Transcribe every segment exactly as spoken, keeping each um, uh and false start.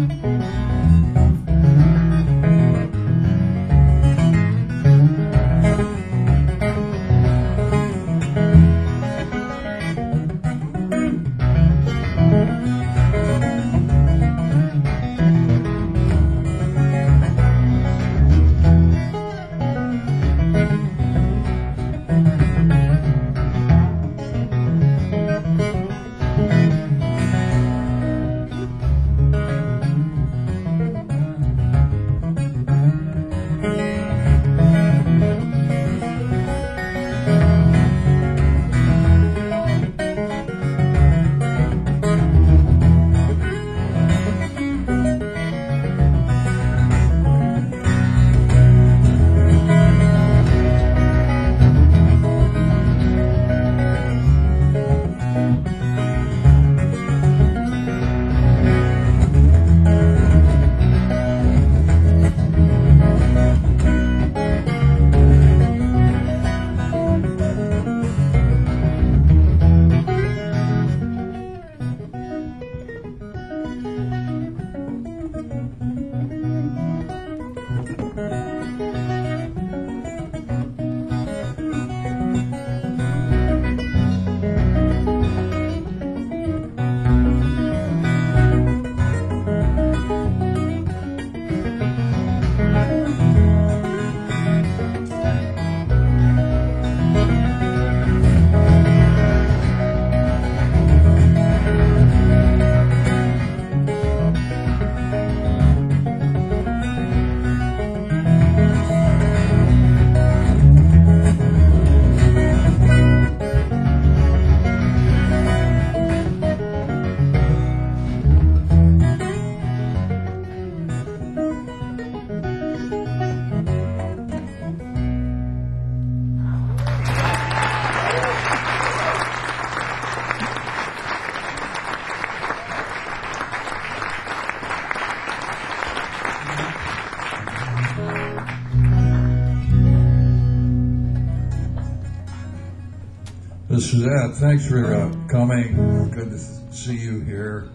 This is Ed. Thanks for uh, coming. Good to see you here.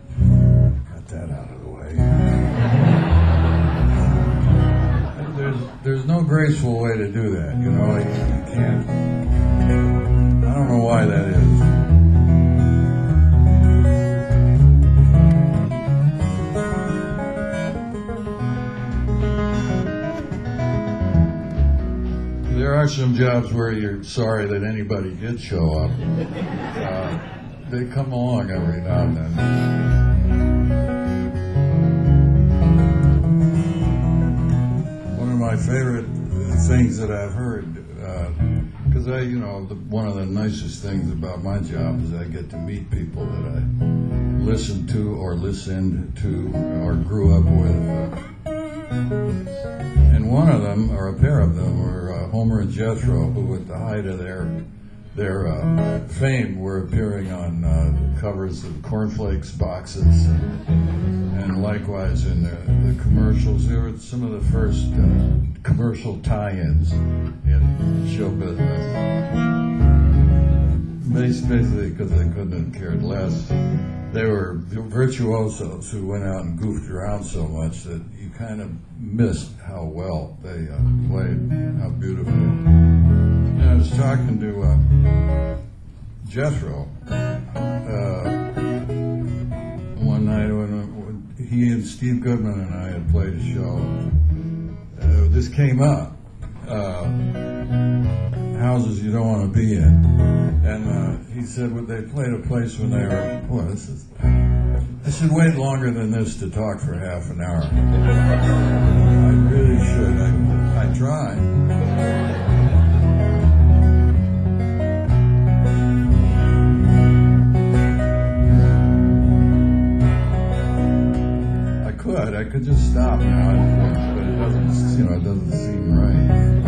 Got that out of the way. There's, there's no graceful way to do that, you know. You, you can't. I don't know why that is. There are some jobs where you're sorry that anybody did show up. Uh, they come along every now and then. One of my favorite things that I've heard, because uh, I, you know, the, one of the nicest things about my job is I get to meet people that I listened to or listened to or grew up with. And one of them, or a pair of them, were uh, Homer and Jethro, who at the height of their their uh, fame were appearing on uh, covers of cornflakes boxes, and, and likewise in the, the commercials. They were some of the first uh, commercial tie-ins in show business. Basically because they couldn't have cared less. They were virtuosos who went out and goofed around so much that you kind of missed how well they uh, played, how beautifully. And I was talking to uh, Jethro uh, one night when, when he and Steve Goodman and I had played a show. Uh, this came up, uh, houses you don't want to be in. And uh, he said, well, they played a place when they were, boy, this is, I should wait longer than this to talk for half an hour. I really should. I, I try. I could. I could just stop now, but it doesn't, you know, it doesn't seem right.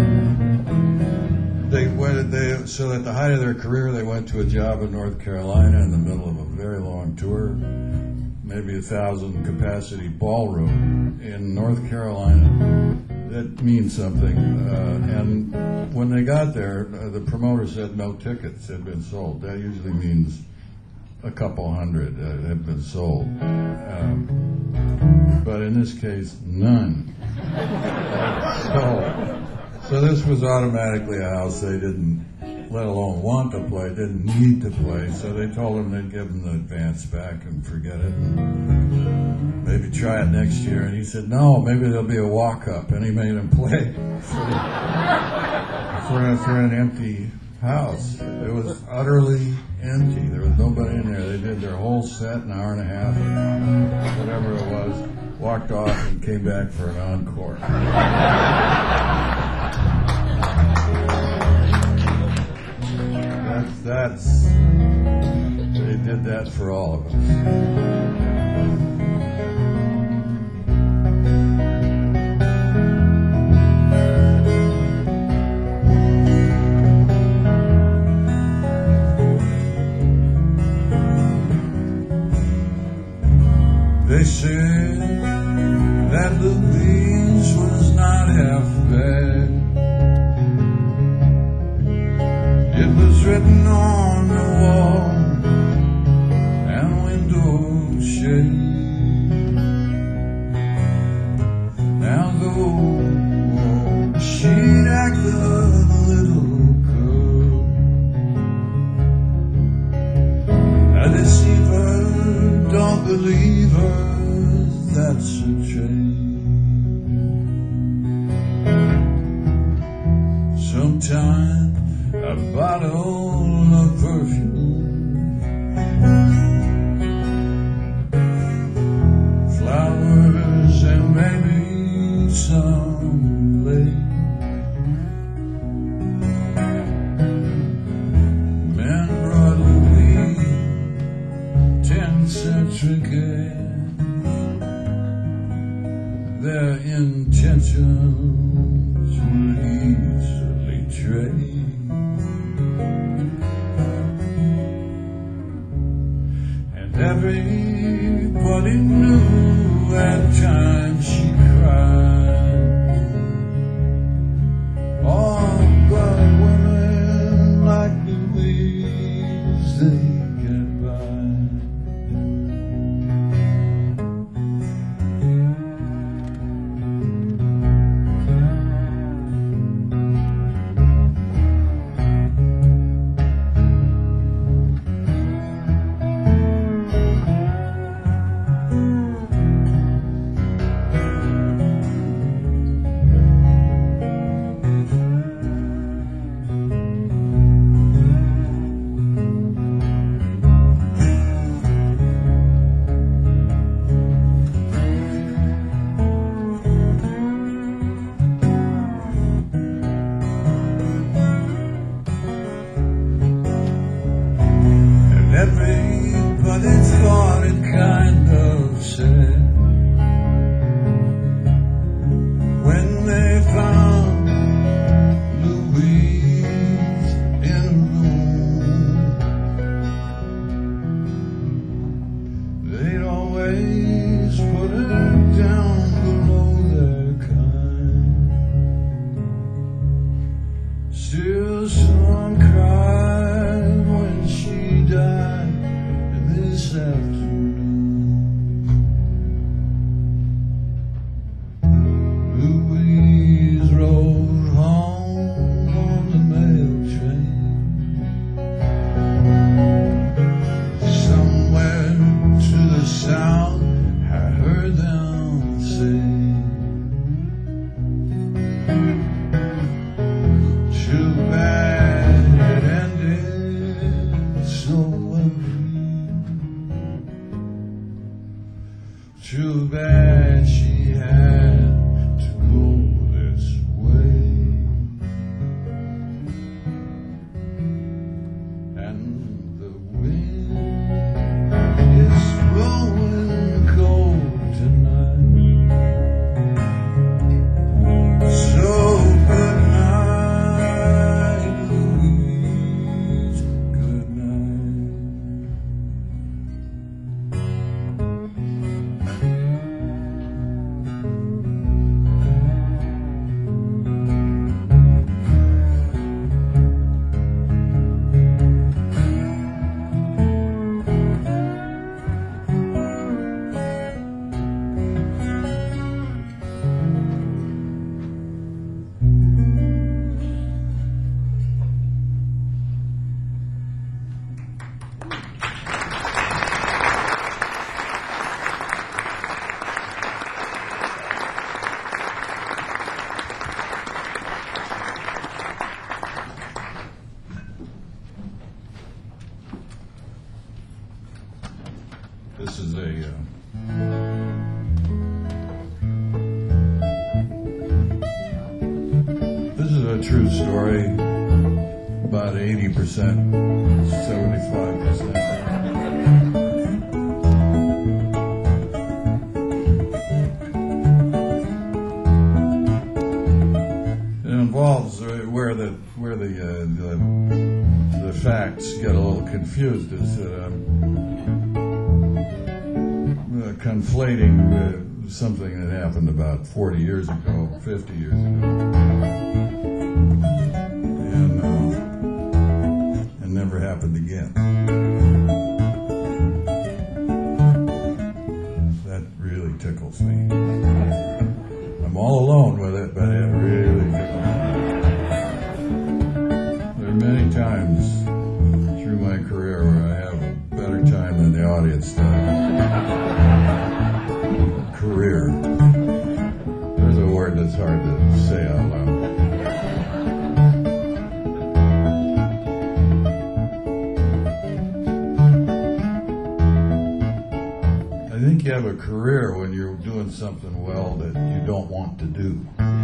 They went, they, so at the height of their career, they went to a job in North Carolina in the middle of a very long tour, maybe a thousand capacity ballroom in North Carolina. That means something. Uh, and when they got there, uh, the promoter said no tickets had been sold. That usually means a couple hundred that had been sold. Um, but in this case, none. so, so this was automatically a house they didn't, let alone want to play, didn't need to play. So they told him they'd give him the advance back and forget it. And maybe try it next year. And he said, no, maybe there'll be a walk-up. And he made him play for, for, for an empty house. It was utterly empty. There was nobody in there. They did their whole set, an hour and a half, whatever it was, walked off and came back for an encore. That's, that's, they did that for all of us. They said that Louise was not half bad. It was written on the wall and window shade. Now though she'd act a little girl, a deceiver, don't believe her, that's a trade. Sometime a bottle of perfume, flowers and maybe some lace. Men brought Louis ten cent trinkets, their intentions were easily traced. Everybody knew at times she cried. Oh, but women like Louise, they get by. a true story, about eighty percent, seventy-five percent. It involves where the where the uh, the, the facts get a little confused is that I'm uh, conflating uh, something that happened about forty years ago, fifty years ago, and uh, it never happened again. That really tickles me. I'm all alone with it, but it really tickles me. There are many times through my career where I have a better time than the audience does. Career. There's a word that's hard to say out loud. I think you have a career when you're doing something well that you don't want to do.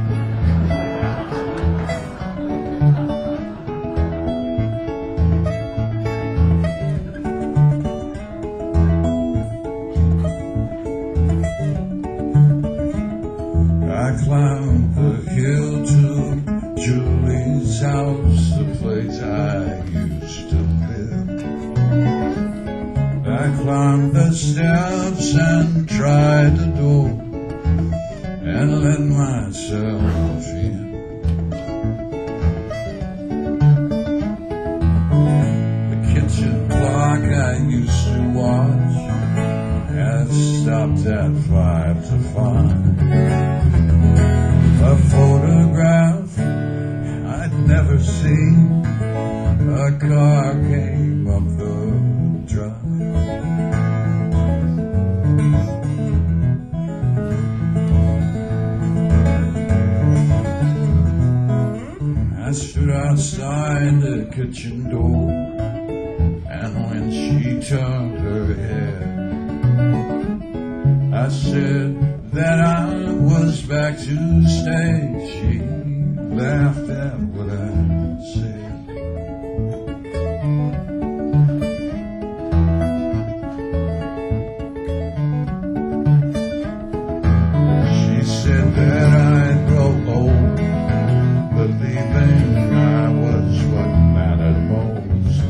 I climbed the hill to Julie's house, the place I used to live. I climbed the steps and tried the door and let myself in. The kitchen clock I used to watch has stopped at five to five. A photograph I'd never seen, a car came up the drive. I stood outside the kitchen door, and when she turned her head, I said that I was back to stay. She laughed at what I said. She said that I'd grow old, believing I was what mattered most,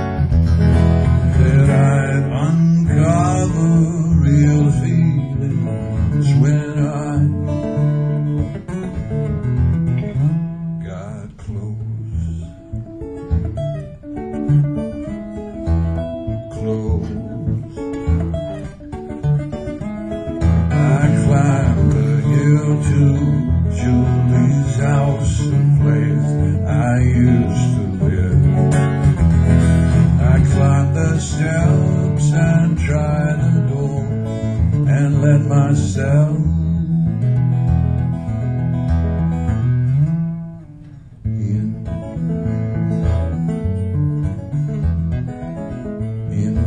that I'd uncover real feelings when I got close, close. I climbed the hill to Julie's house, the place I used to live. I climbed the steps and tried the door and let myself in, in.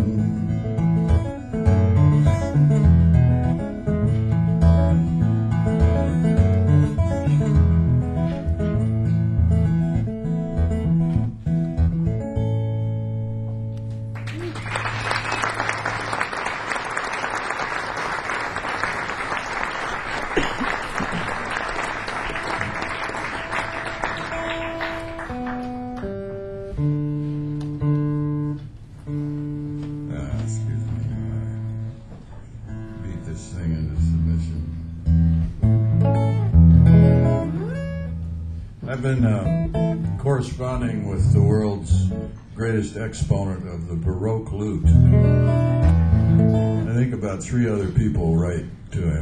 Ah, excuse me, I beat this thing into submission. I've been uh, corresponding with the world's greatest exponent of the Baroque lute. I think about three other people write to him.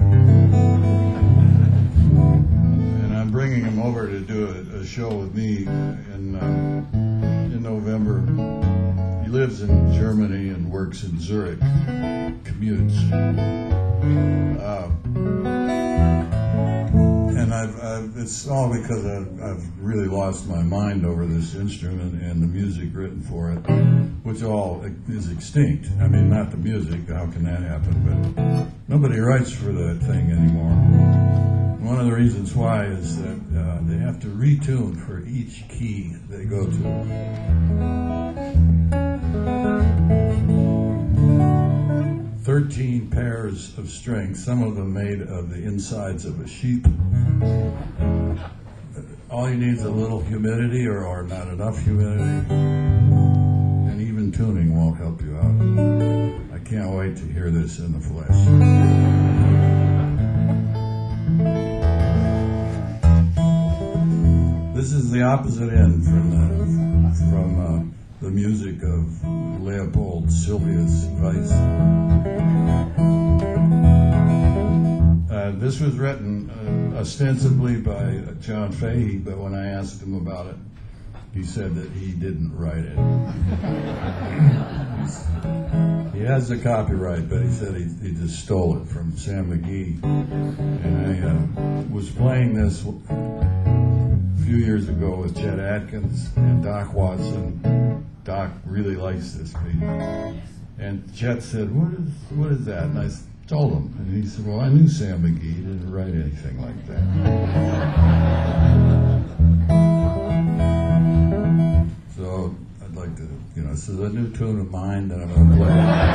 And I'm bringing him over to do a, a show with me in, uh, in November. He lives in Germany and works in Zurich, commutes. Uh, and I've, I've, it's all because I've, I've really lost my mind over this instrument and the music written for it, which all is extinct. I mean, not the music, how can that happen? But nobody writes for that thing anymore. One of the reasons why is that uh, they have to retune for each key they go to. Thirteen pairs of strings, some of them made of the insides of a sheep. All you need is a little humidity or, or not enough humidity, and even tuning won't help you out. I can't wait to hear this in the flesh. This is the opposite end from the, from uh, the music of Leopold Sylvius Weiss. Uh, this was written uh, ostensibly by John Fahey, but when I asked him about it, he said that he didn't write it. He has the copyright, but he said he, he just stole it from Sam McGee. And I uh, was playing this a few years ago with Chet Atkins and Doc Watson. Doc really likes this piece. And Chet said, what is, what is that? And I told him. And he said, well, I knew Sam McGee. He didn't write anything like that. So I'd like to, you know, this is a new tune of mine that I'm going to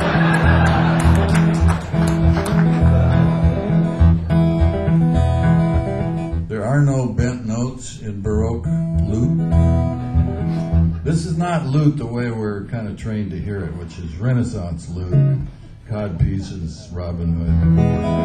play. There are no bent notes in Baroque lute. This is not lute the way we're kind of trained to hear it, which is Renaissance lute, cod pieces, Robin Hood,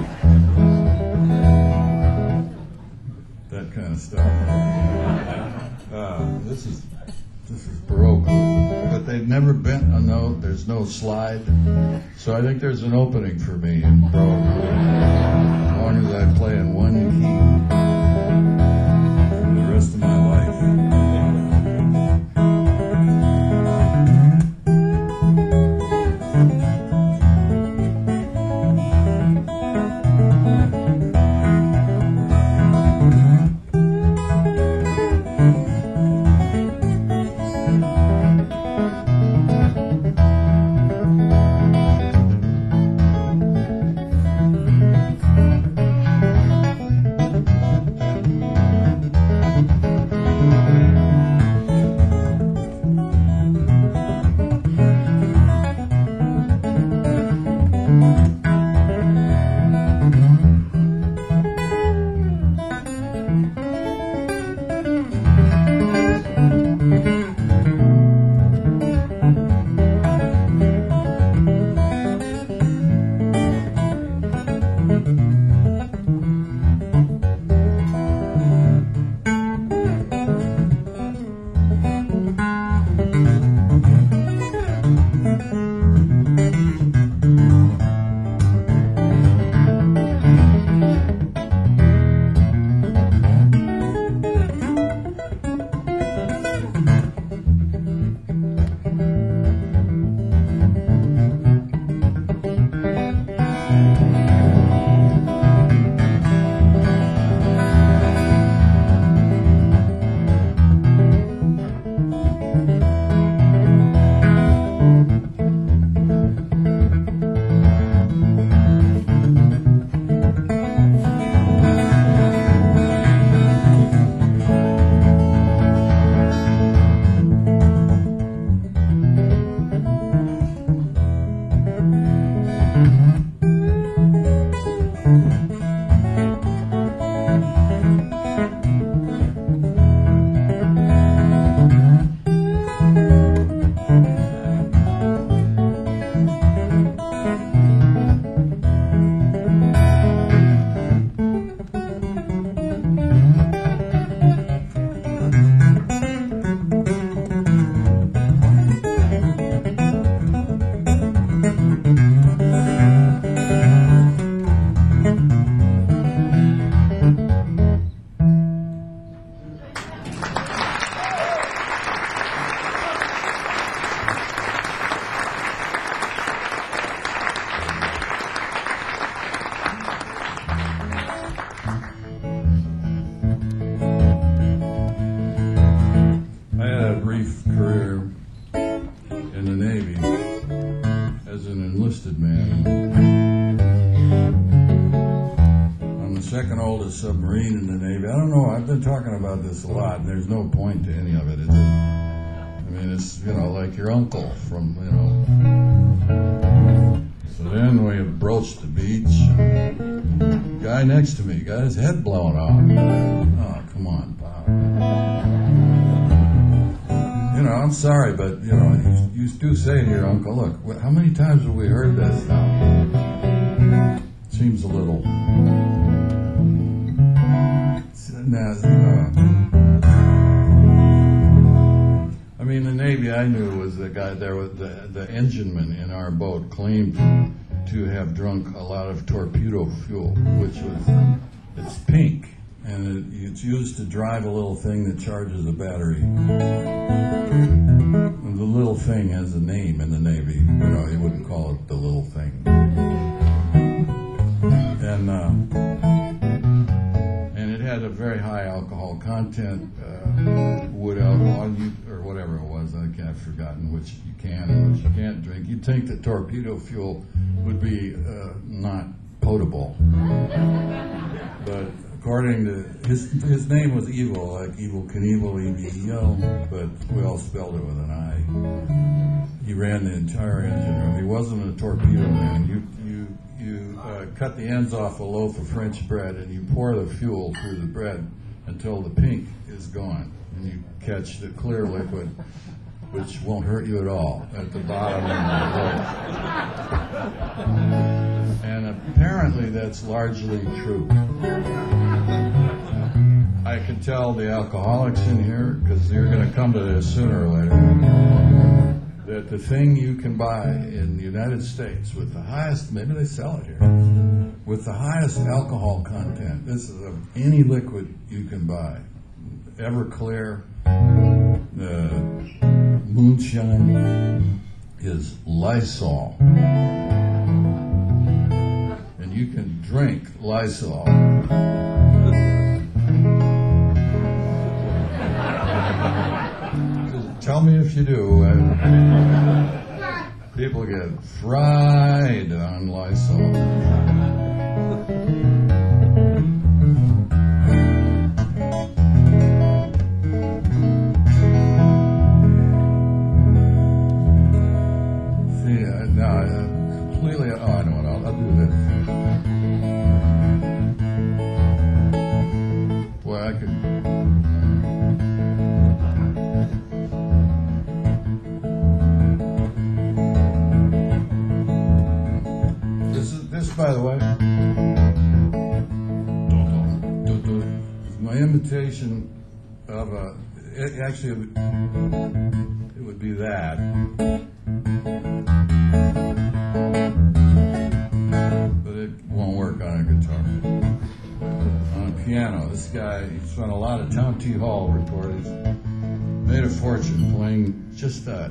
that kind of stuff. Uh, this is this is Baroque, but they've never bent a note. There's no slide, so I think there's an opening for me in Baroque, as long as I play in one key for the rest of my life. second oldest submarine in the Navy. I don't know, I've been talking about this a lot, and there's no point to any of it, is it? I mean, it's, you know, like your uncle from, you know. So then we approached the beach. Guy next to me got his head blown off. Oh, come on, Bob. You know, I'm sorry, but, you know, you, you do say to your uncle, look, wh- how many times have we heard this now? Seems a little... Now, uh, I mean, the Navy I knew was the guy there was the, the engineman in our boat claimed to have drunk a lot of torpedo fuel, which was, it's pink, and it, it's used to drive a little thing that charges a battery. And the little thing has a name in the Navy. You know, you wouldn't call it the little thing. And, uh, and it had a very high alcohol content, uh, wood alcohol, you, or whatever it was, I can't, I've forgotten which you can and which you can't drink. You'd think that torpedo fuel would be uh, not potable. But according to, his his name was Evil, like Evil Knievel, E V E L, but we all spelled it with an I. He ran the entire engine room. He wasn't a torpedo man. You, you, you uh, cut the ends off a loaf of French bread and you pour the fuel through the bread until the pink is gone. And you catch the clear liquid, which won't hurt you at all, at the bottom of the loaf. And apparently that's largely true. I can tell the alcoholics in here, because you're going to come to this sooner or later, that the thing you can buy in the United States with the highest, maybe they sell it here, with the highest alcohol content, this is of any liquid you can buy, Everclear, the moonshine, is Lysol. And you can drink Lysol. Tell me if you do. People get fried on Lysol. See, uh, no, uh, completely. Oh, I know what I'll, I'll do this. Boy, I could. By the way, my imitation of a, it actually, it would be that. But it won't work on a guitar. On a piano, this guy, he's done a lot of Tom T. Hall recordings, made a fortune playing just that.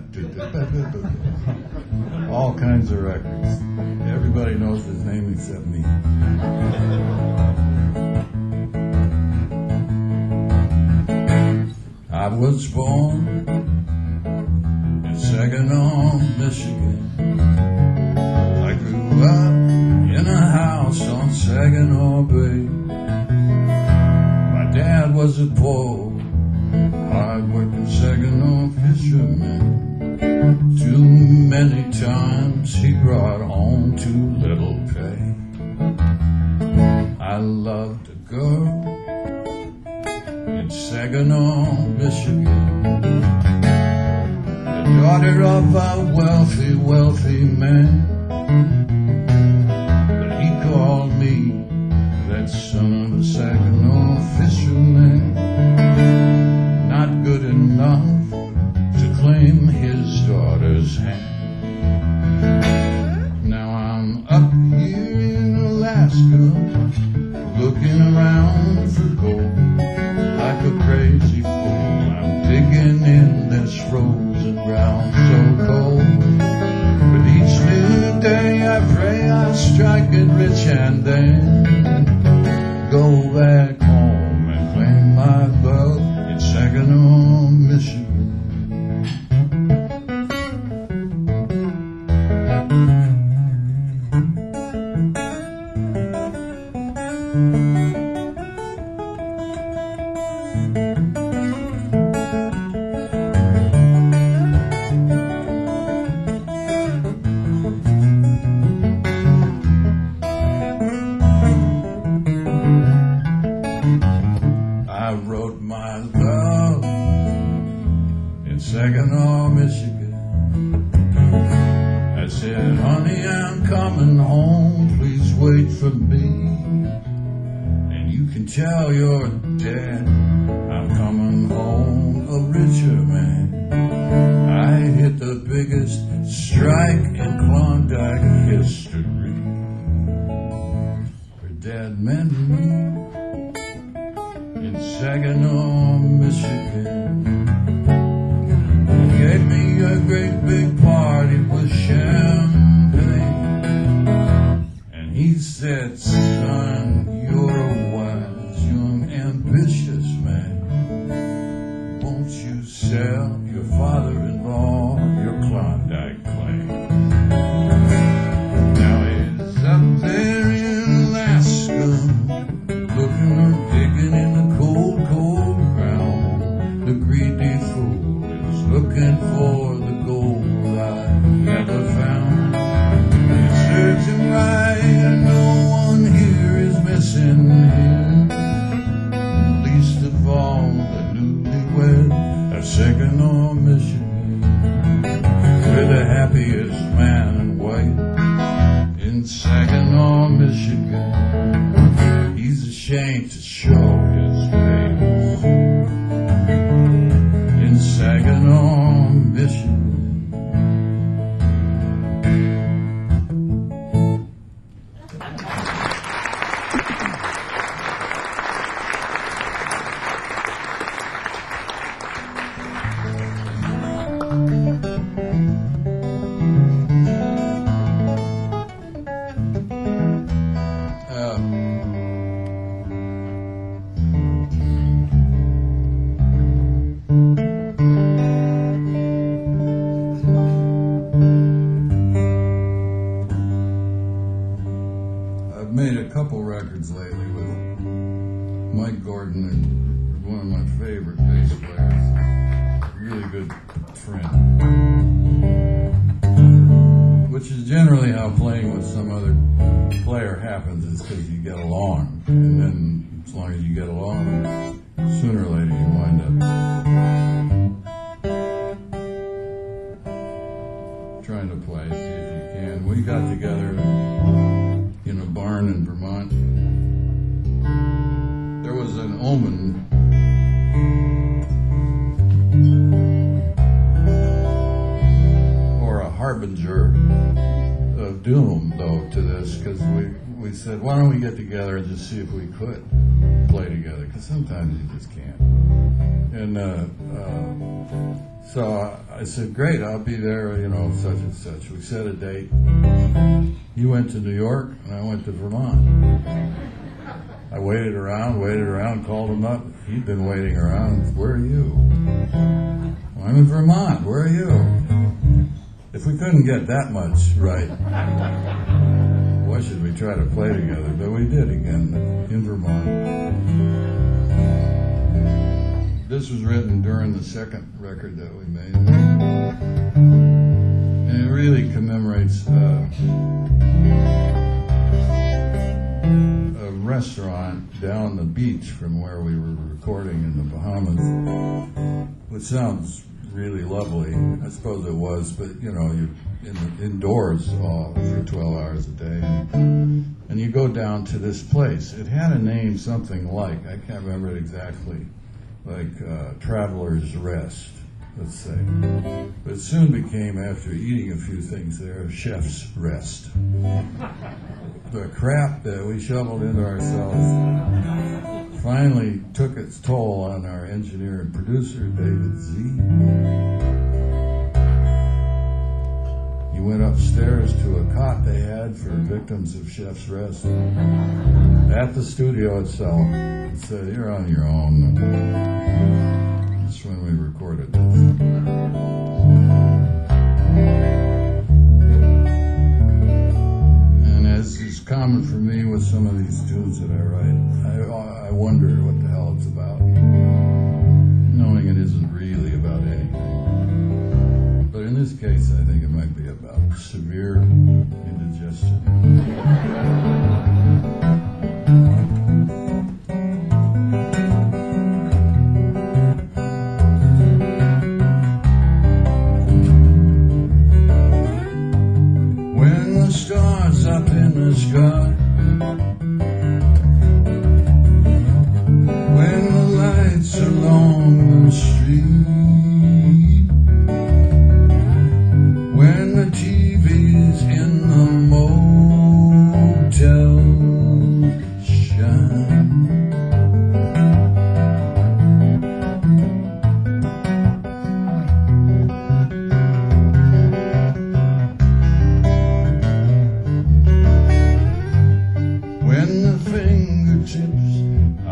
All kinds of records. Everybody knows his name except me. I was born in Saginaw, Michigan. I grew up in a house on Saginaw Bay. My dad was a poor, hard-working Saginaw fisherman. Too many times he brought home too little pay. I loved a girl in Saginaw, Michigan, the daughter of a wealthy, wealthy man. But he called me that son of a Saginaw fisherman. Not good enough to claim his daughter's hand. Now I'm up here in Alaska, looking around for gold. Like a crazy fool, I'm digging in this frozen ground so cold. But each new day I pray I strike it rich and then go back home and claim my love in Saginaw, Michigan. Thank you. Saginaw, Michigan. I said, honey, I'm coming home, please wait for me. And you can tell your dad I'm coming home a richer man. I hit the biggest strike in Klondike history. Her dad met me in Saginaw, Michigan. He gave me a great big party with champagne. And he said, son, you're a wise, young, ambitious man. Won't you sell your father-in-law your Klondike claim? Now he's up there in Alaska, looking or digging in the cold, cold ground. The greedy fool is looking for the gold I never found. He's searching right and no one here is missing him. Least of all the newlywed of Saginaw, Michigan. We're the happiest man and white in Saginaw, Michigan. He's ashamed to show his face in Saginaw, Michigan. Made a couple records lately with Mike Gordon, and one of my favorite bass players, really good friend. Which is generally how playing with some other player happens, is because you get along. And then as long as you get along, sooner or later you wind up trying to play, see if you can. We got together in a barn in Vermont. There was an omen or a harbinger of doom, though, to this, because we, we said, why don't we get together and just see if we could play together, because sometimes you just can't. And uh, uh, so I said, great, I'll be there, you know, such and such. We set a date. You went to New York, and I went to Vermont. I waited around, waited around, called him up. He'd been waiting around. Where are you? Well, I'm in Vermont. Where are you? If we couldn't get that much right, why should we try to play together? But we did again in Vermont. This was written during the second record that we made. And it really commemorates uh, a restaurant down the beach from where we were recording in the Bahamas, which sounds really lovely. I suppose it was, but you know, you're in the, indoors all for twelve hours a day. And, and you go down to this place. It had a name something like, I can't remember it exactly, like uh, Traveler's Rest, let's say. But it soon became, after eating a few things there, Chef's Rest. The crap that we shoveled into ourselves finally took its toll on our engineer and producer, David Z. He went upstairs to a cot they had for victims of Chef's Rest at the studio itself and said, you're on your own. That's when we recorded this. And as is common for me with some of these tunes that I write, I, I wonder what the hell it's about, knowing it isn't really about anything. But in this case, I think it might be about severe indigestion.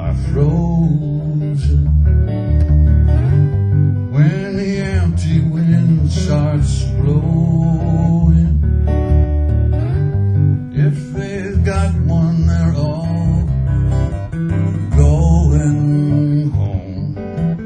are frozen when the empty wind starts blowing. If they've got one, they're all going home.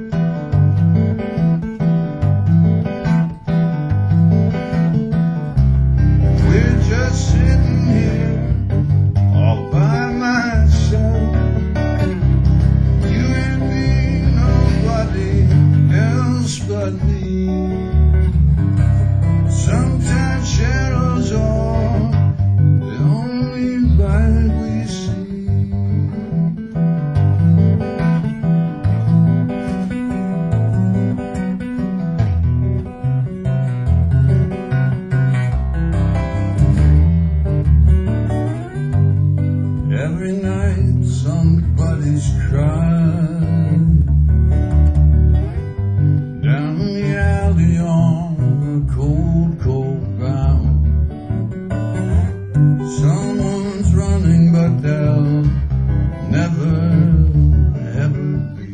We're just sitting here all by myself. You and me, nobody else but me. Sometimes shadows are the only light we see. Every night somebody's crying down the alley on the cold, cold ground. Someone's running, but they'll never, ever be.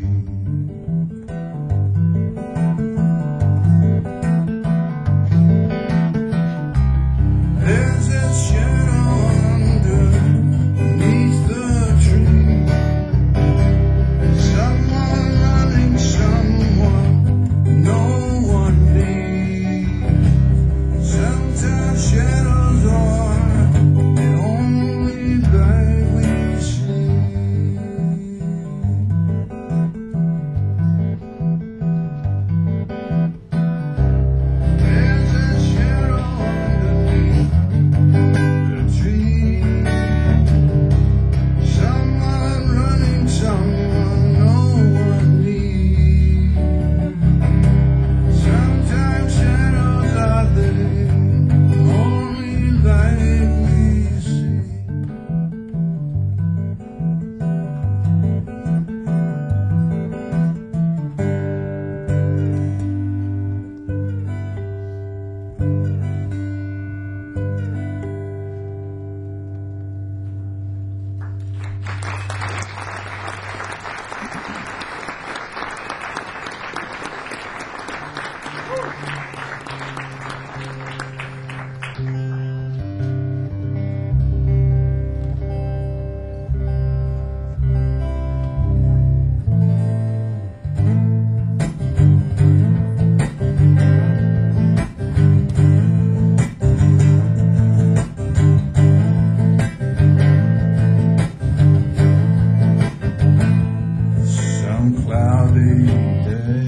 There's a shadow underneath the tree. Someone running, someone no one needs. Sometimes shadows are the only light we see. There's a shadow underneath the tree. Someone running, someone no one needs. Sometimes shadows are the only light we see. Some cloudy day,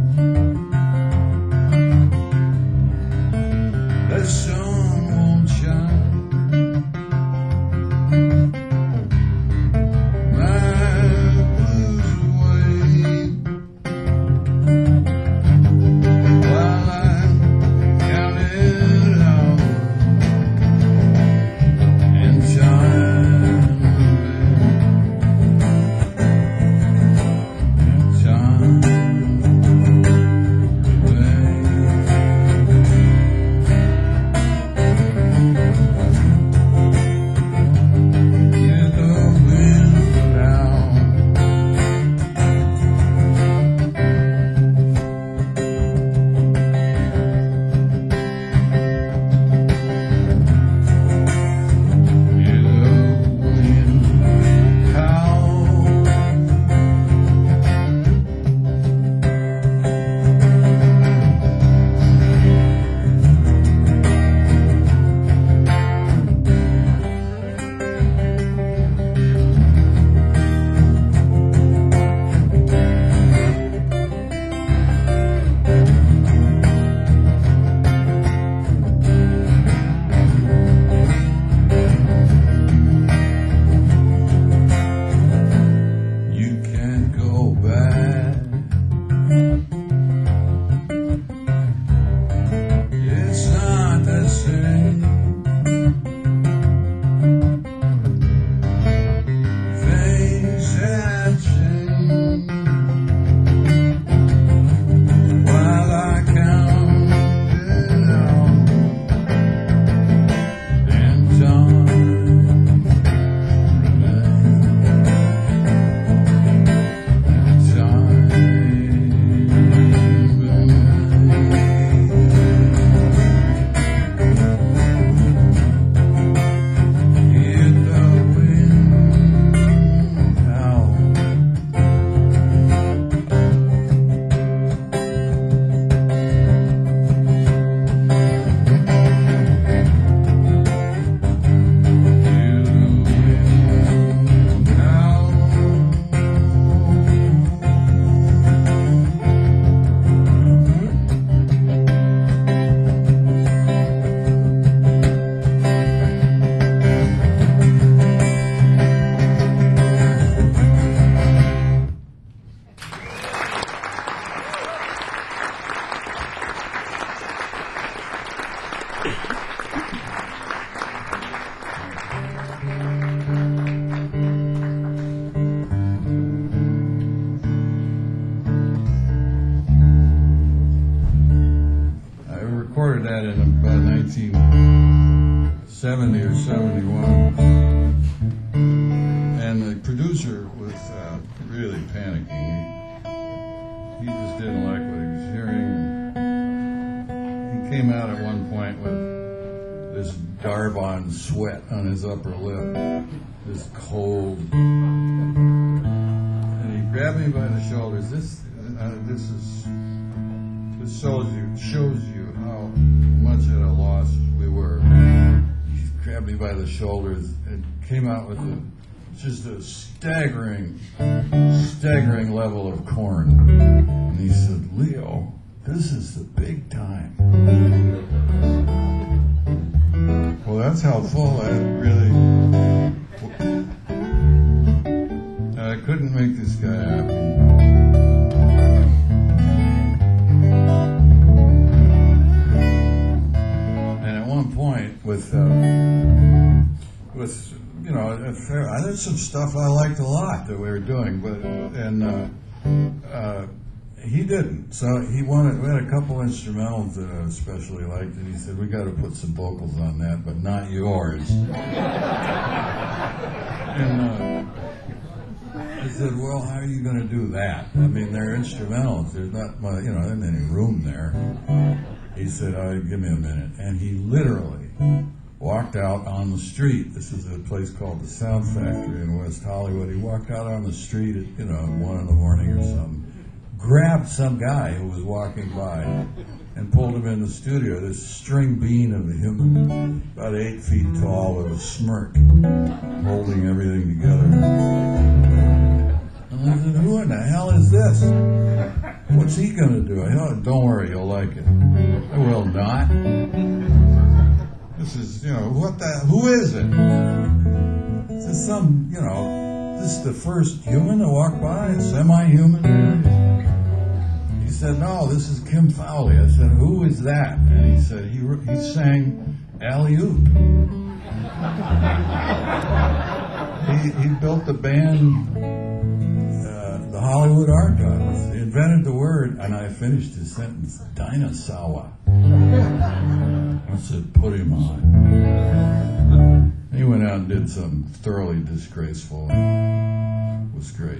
the sun won't shine. My blues away while I'm counting hours and time away. Time seventy or seventy-one, and the producer was uh, really panicking. He, he just didn't like what he was hearing. He came out at one point with this Darbon sweat on his upper lip, this cold, and he grabbed me by the shoulders. This, uh, this is, this shows you shows you how much at a loss we were. He grabbed me by the shoulders and came out with a, just a staggering, staggering level of corn. And he said, "Leo, this is the big time." Well, that's how full I really. I couldn't make this guy happy. And at one point, with uh, with you know, a fair, I did some stuff I liked a lot that we were doing, but and uh, uh, he didn't. So he wanted. We had a couple instrumentals that I especially liked, and he said, "We got to put some vocals on that, but not yours." And uh, I said, "Well, how are you going to do that? I mean, they're instrumentals. There's not, much, you know, there isn't any room there." He said, "All right, give me a minute," and he literally walked out on the street. This is a place called the Sound Factory in West Hollywood. He walked out on the street at, you know, one in the morning or something, grabbed some guy who was walking by and pulled him in the studio, this string bean of a human, about eight feet tall with a smirk, holding everything together. And I said, "Who in the hell is this? What's he going to do?" I said, "Don't worry, you'll like it." "I will not. This is, you know, what the, who is it? Is this some, you know, this is the first human to walk by, semi-human?" He said, "No, this is Kim Fowley." I said, "Who is that?" And he said, he, he sang Alley-Oop. he, he built the band, uh, the Hollywood Archives. He invented the word, and I finished his sentence, Dinosawa. I said, "Put him on." He went out and did something thoroughly disgraceful. It was great.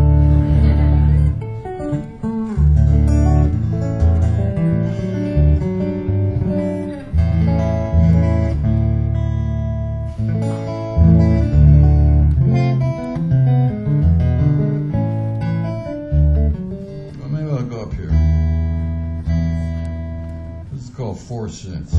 Well, maybe I'll go up here. This is called Four Cents.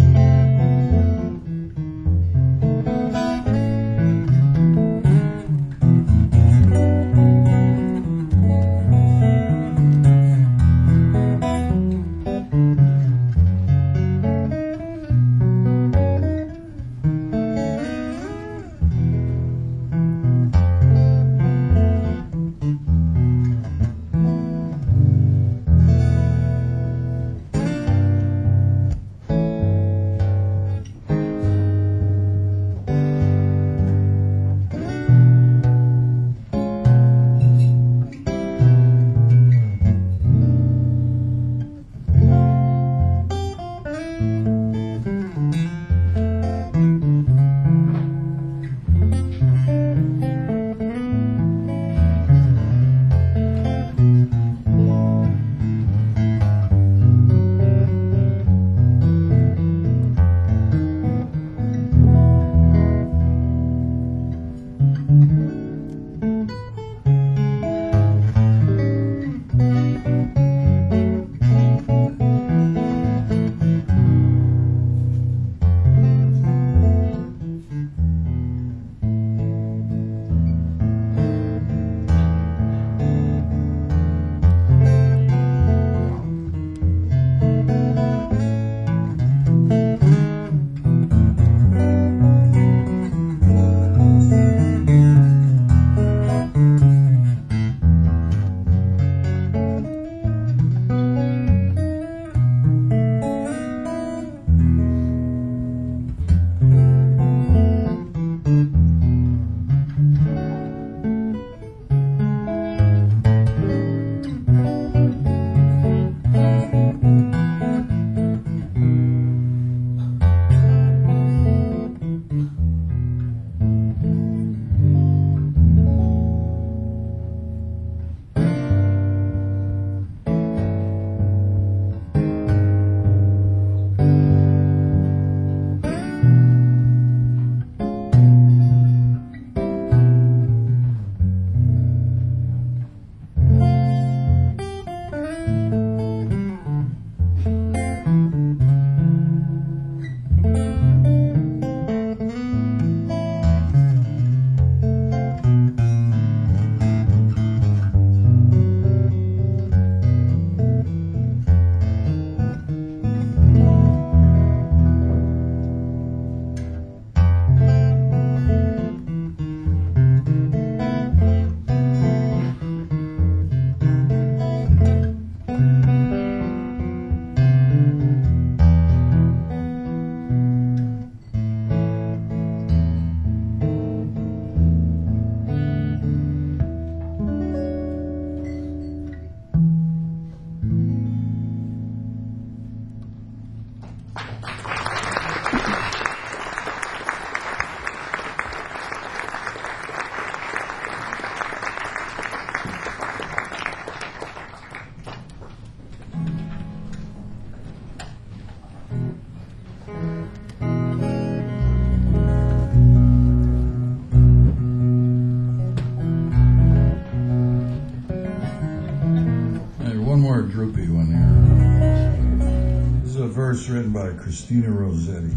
droopy when you're. This is a verse written by Christina Rossetti.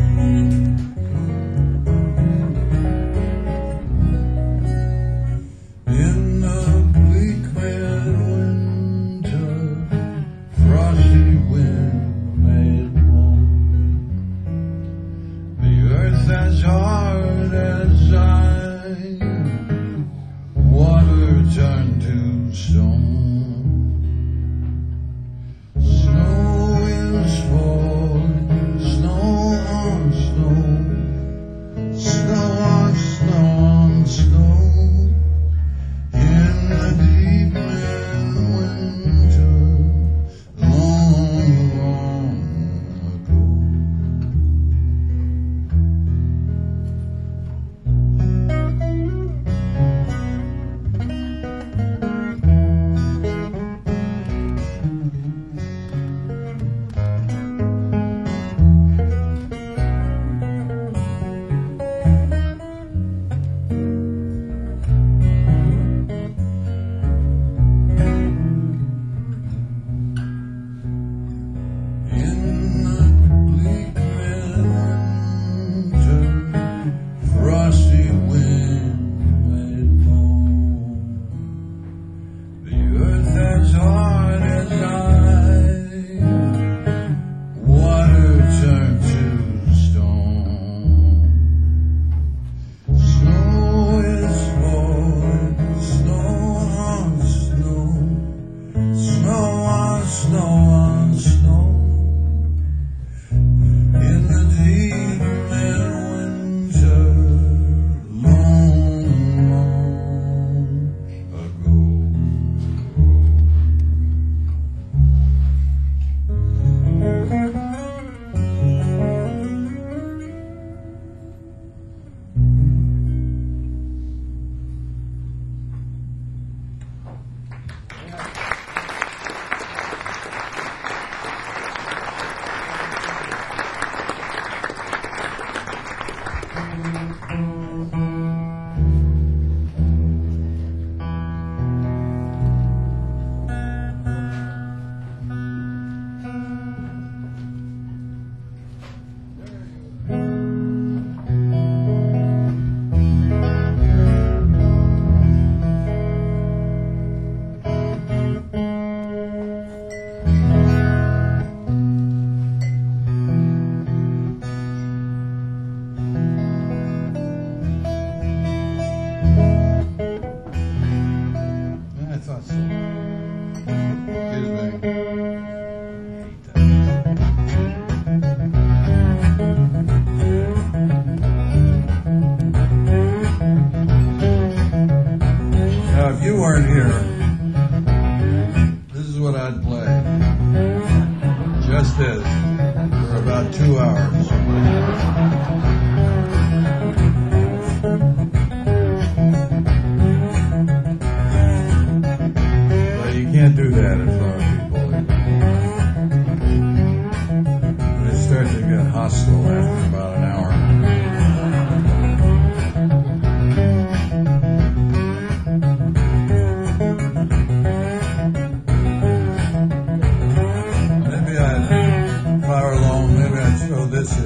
In the bleak midwinter, frosty wind made moan, the earth as hard as iron, water turned to stone. Snow is falling, snow on snow, snow on snow on snow. In the deep midwinter, long, long ago. In the bleak midwinter, frosty wind made moan, the earth as hard as iron, water turned to stone. Snow is falling, snow on snow, snow on snow on snow. In the deep midwinter, long, long ago. I thought so. Excuse me. Now, if you weren't here, this is what I'd play. Just this, for about two hours. But you can't do that in front of people. They start to get hostile after about an hour. Maybe I'd, if I were alone, maybe I'd throw this in.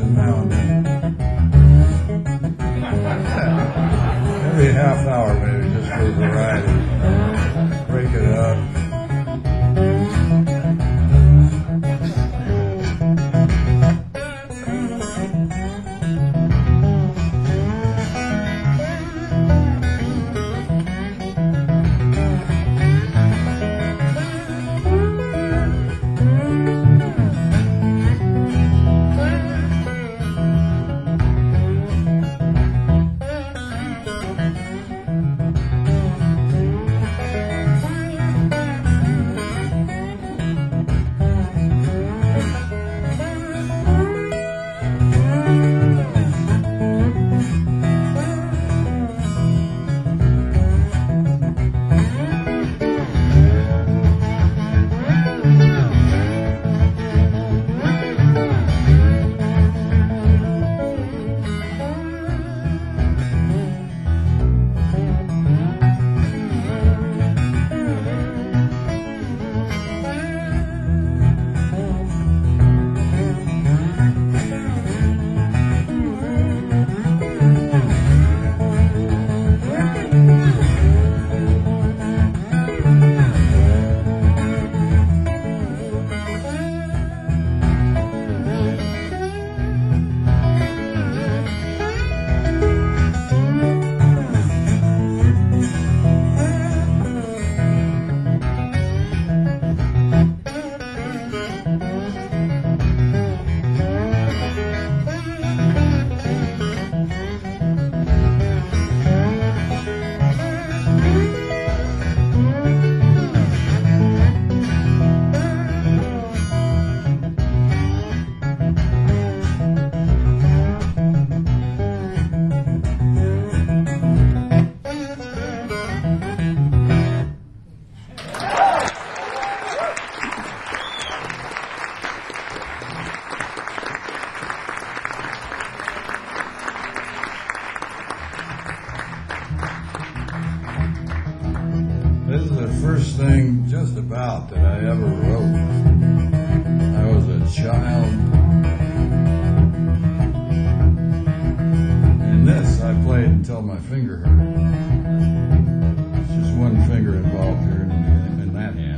is the first thing just about that I ever wrote. I was a child. And this I played until my finger hurt. It's just one finger involved here in, in that hand.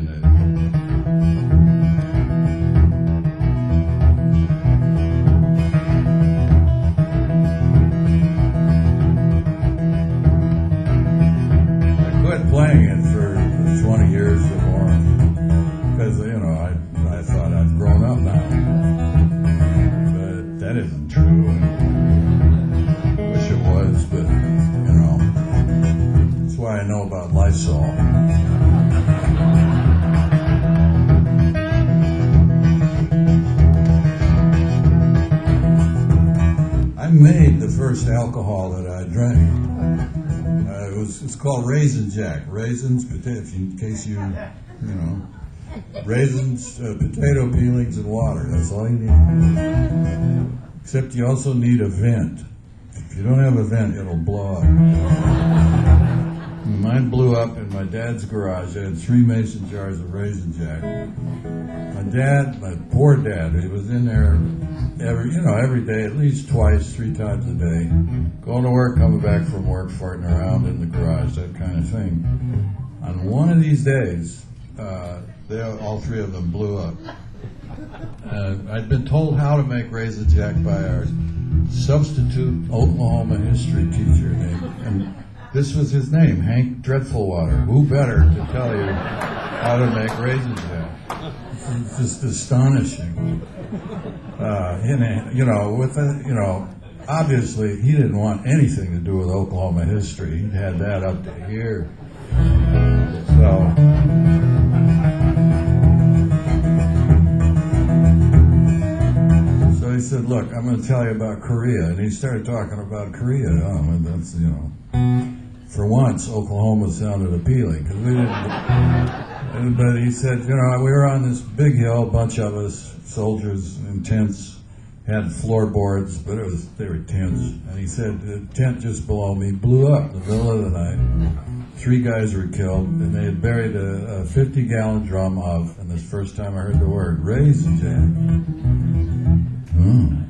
Playing it for twenty years or more because, you know, I, I thought I'd grown up now, but that isn't true. I wish it was, but, you know, that's why I know about Lysol. I made the first alcohol that I drank. Uh, it was, it's called Raisin Jack. Raisins, potato, if you, in case you, you know, raisins, uh, potato peelings, and water. That's all you need. Except you also need a vent. If you don't have a vent, it'll blow up. And mine blew up in my dad's garage. I had three mason jars of Raisin Jack. My dad, my poor dad, he was in there every, you know, every day, at least twice, three times a day, going to work, coming back from work, farting around in the garage, that kind of thing. On one of these days, uh, they, all three of them blew up. Uh, I'd been told how to make Raisin Jack by our substitute Oklahoma history teacher named, and this was his name, Hank Dreadfulwater. Who better to tell you how to make Raisin Jack? It's just astonishing. Uh, and, you know, with the, you know, obviously he didn't want anything to do with Oklahoma history. He'd had that up to here. So, so he said, "Look, I'm going to tell you about Korea." And he started talking about Korea. Oh, and that's, you know, for once Oklahoma sounded appealing because we didn't. But he said, you know, we were on this big hill, a bunch of us, soldiers in tents, had floorboards, but it was they were tents. And he said the tent just below me blew up in the middle of the night. Three guys were killed, and they had buried a fifty-gallon drum of, and this first time I heard the word, Raisin Jack. Mm.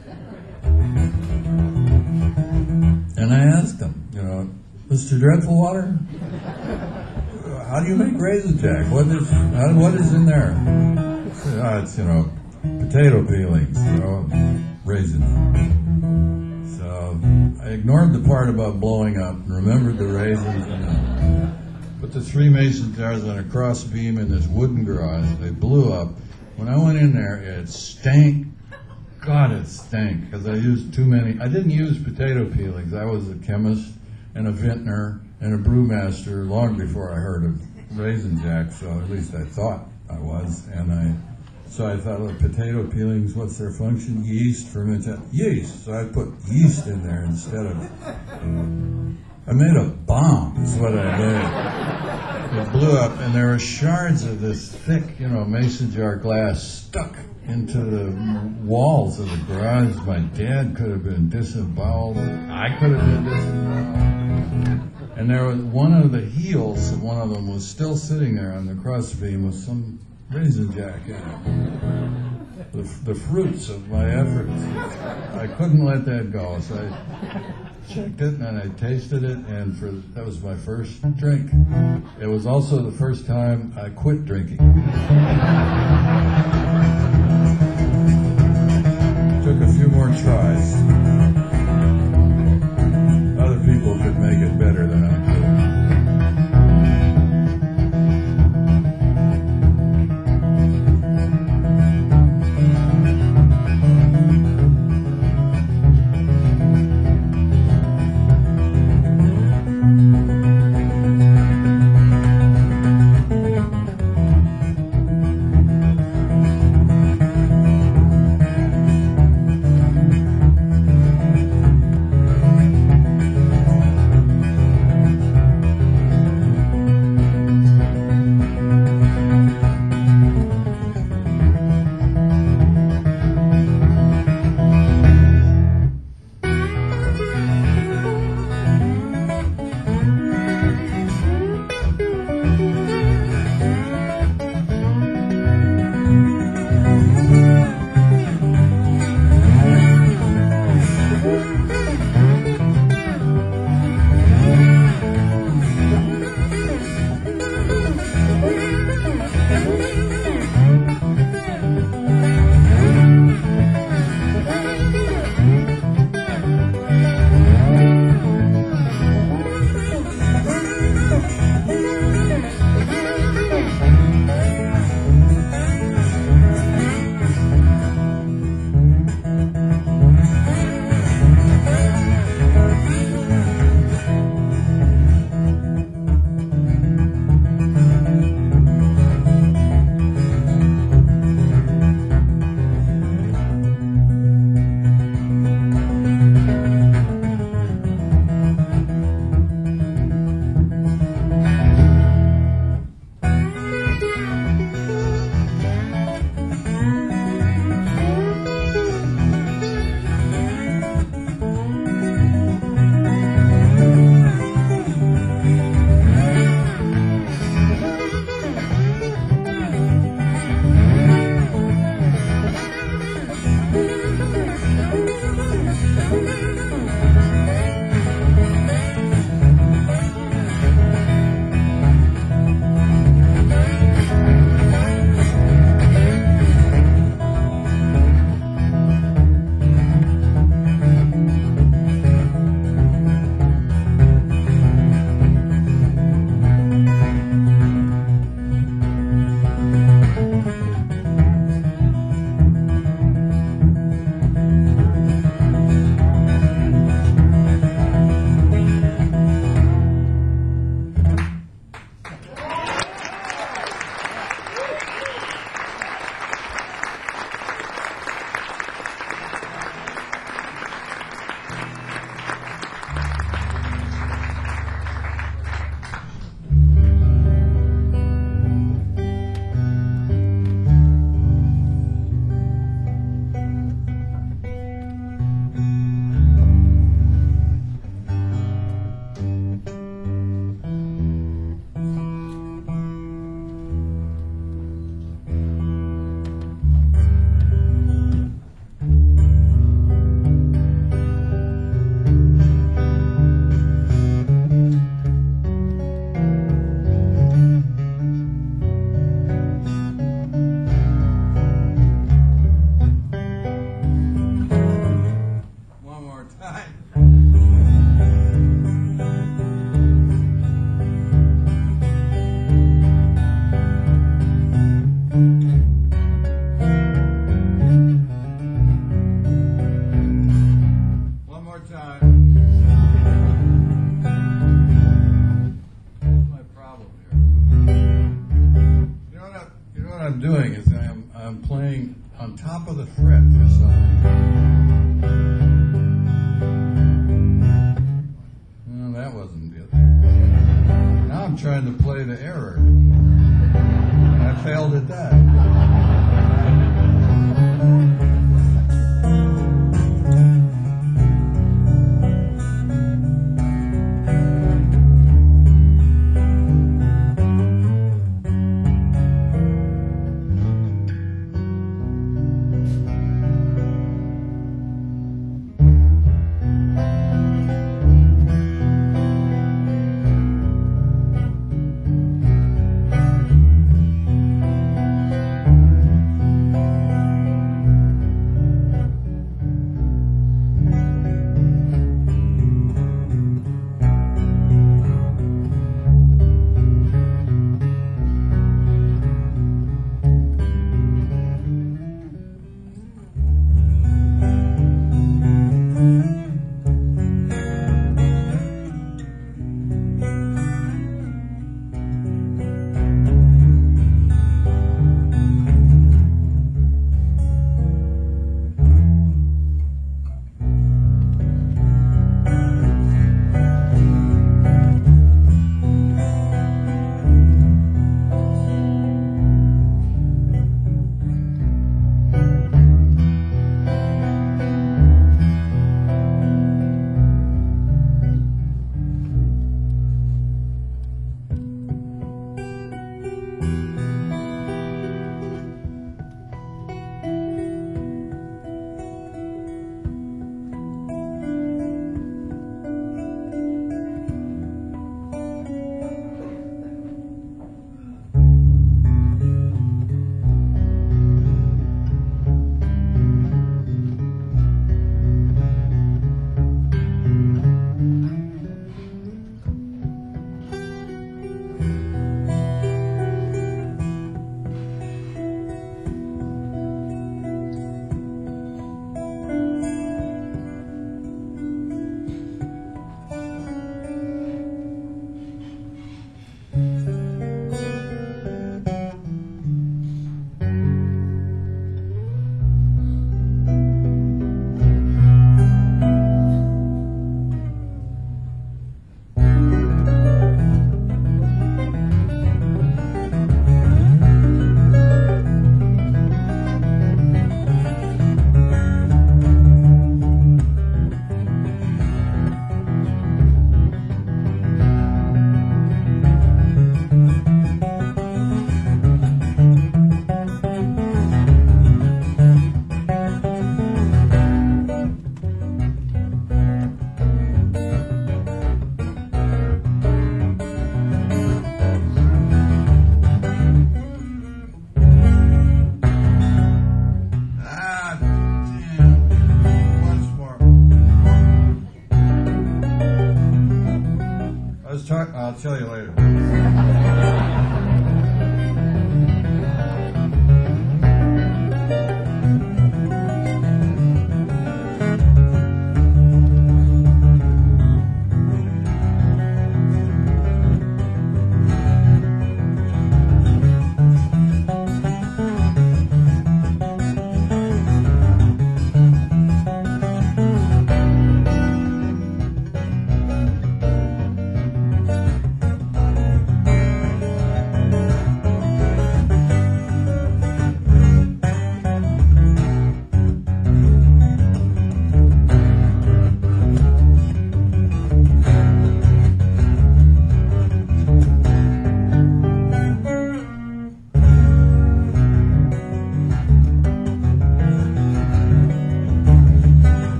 And I asked him, you know, Mister Dreadfulwater, how do you make Raisin Jack? What is how, what is in there? Oh, it's, you know, potato peelings, you know, raisins. So I ignored the part about blowing up and remembered the raisins and uh, put the three mason jars on a cross beam in this wooden garage. They blew up. When I went in there, it stank. God, it stank because I used too many. I didn't use potato peelings. I was a chemist and a vintner and a brewmaster long before I heard of Raisin Jack, so at least I thought I was. And I, so I thought, well, potato peelings, what's their function? Yeast, fermentation, yeast. So I put yeast in there instead of, I made a bomb, is what I made. It blew up, and there were shards of this thick, you know, mason jar glass stuck into the walls of the garage. My dad could have been disemboweled. I could have been disemboweled. And there was one of the heels of one of them was still sitting there on the crossbeam with some Raisin Jack in it. The, the fruits of my efforts. I couldn't let that go, so I checked it and I tasted it, and for that was my first drink. It was also the first time I quit drinking. Took a few more tries. Other people could make it better than I could. I'm doing is I'm, I'm playing on top of the fret for some reason. Well, that wasn't good. Now I'm trying to play the error. And I failed at that. Talk, I'll tell you later.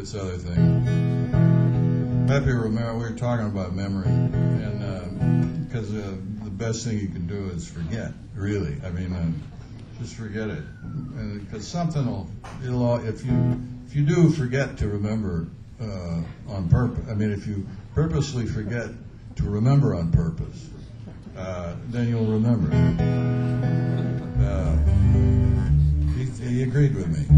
this other thing. Pepe Romero, we were talking about memory, and because uh, uh, the best thing you can do is forget, really. I mean, uh, just forget it. Because something will, it'll, all- if you, if you do forget to remember uh, on purpose, I mean, if you purposely forget to remember on purpose, uh, then you'll remember. Uh, he, he agreed with me.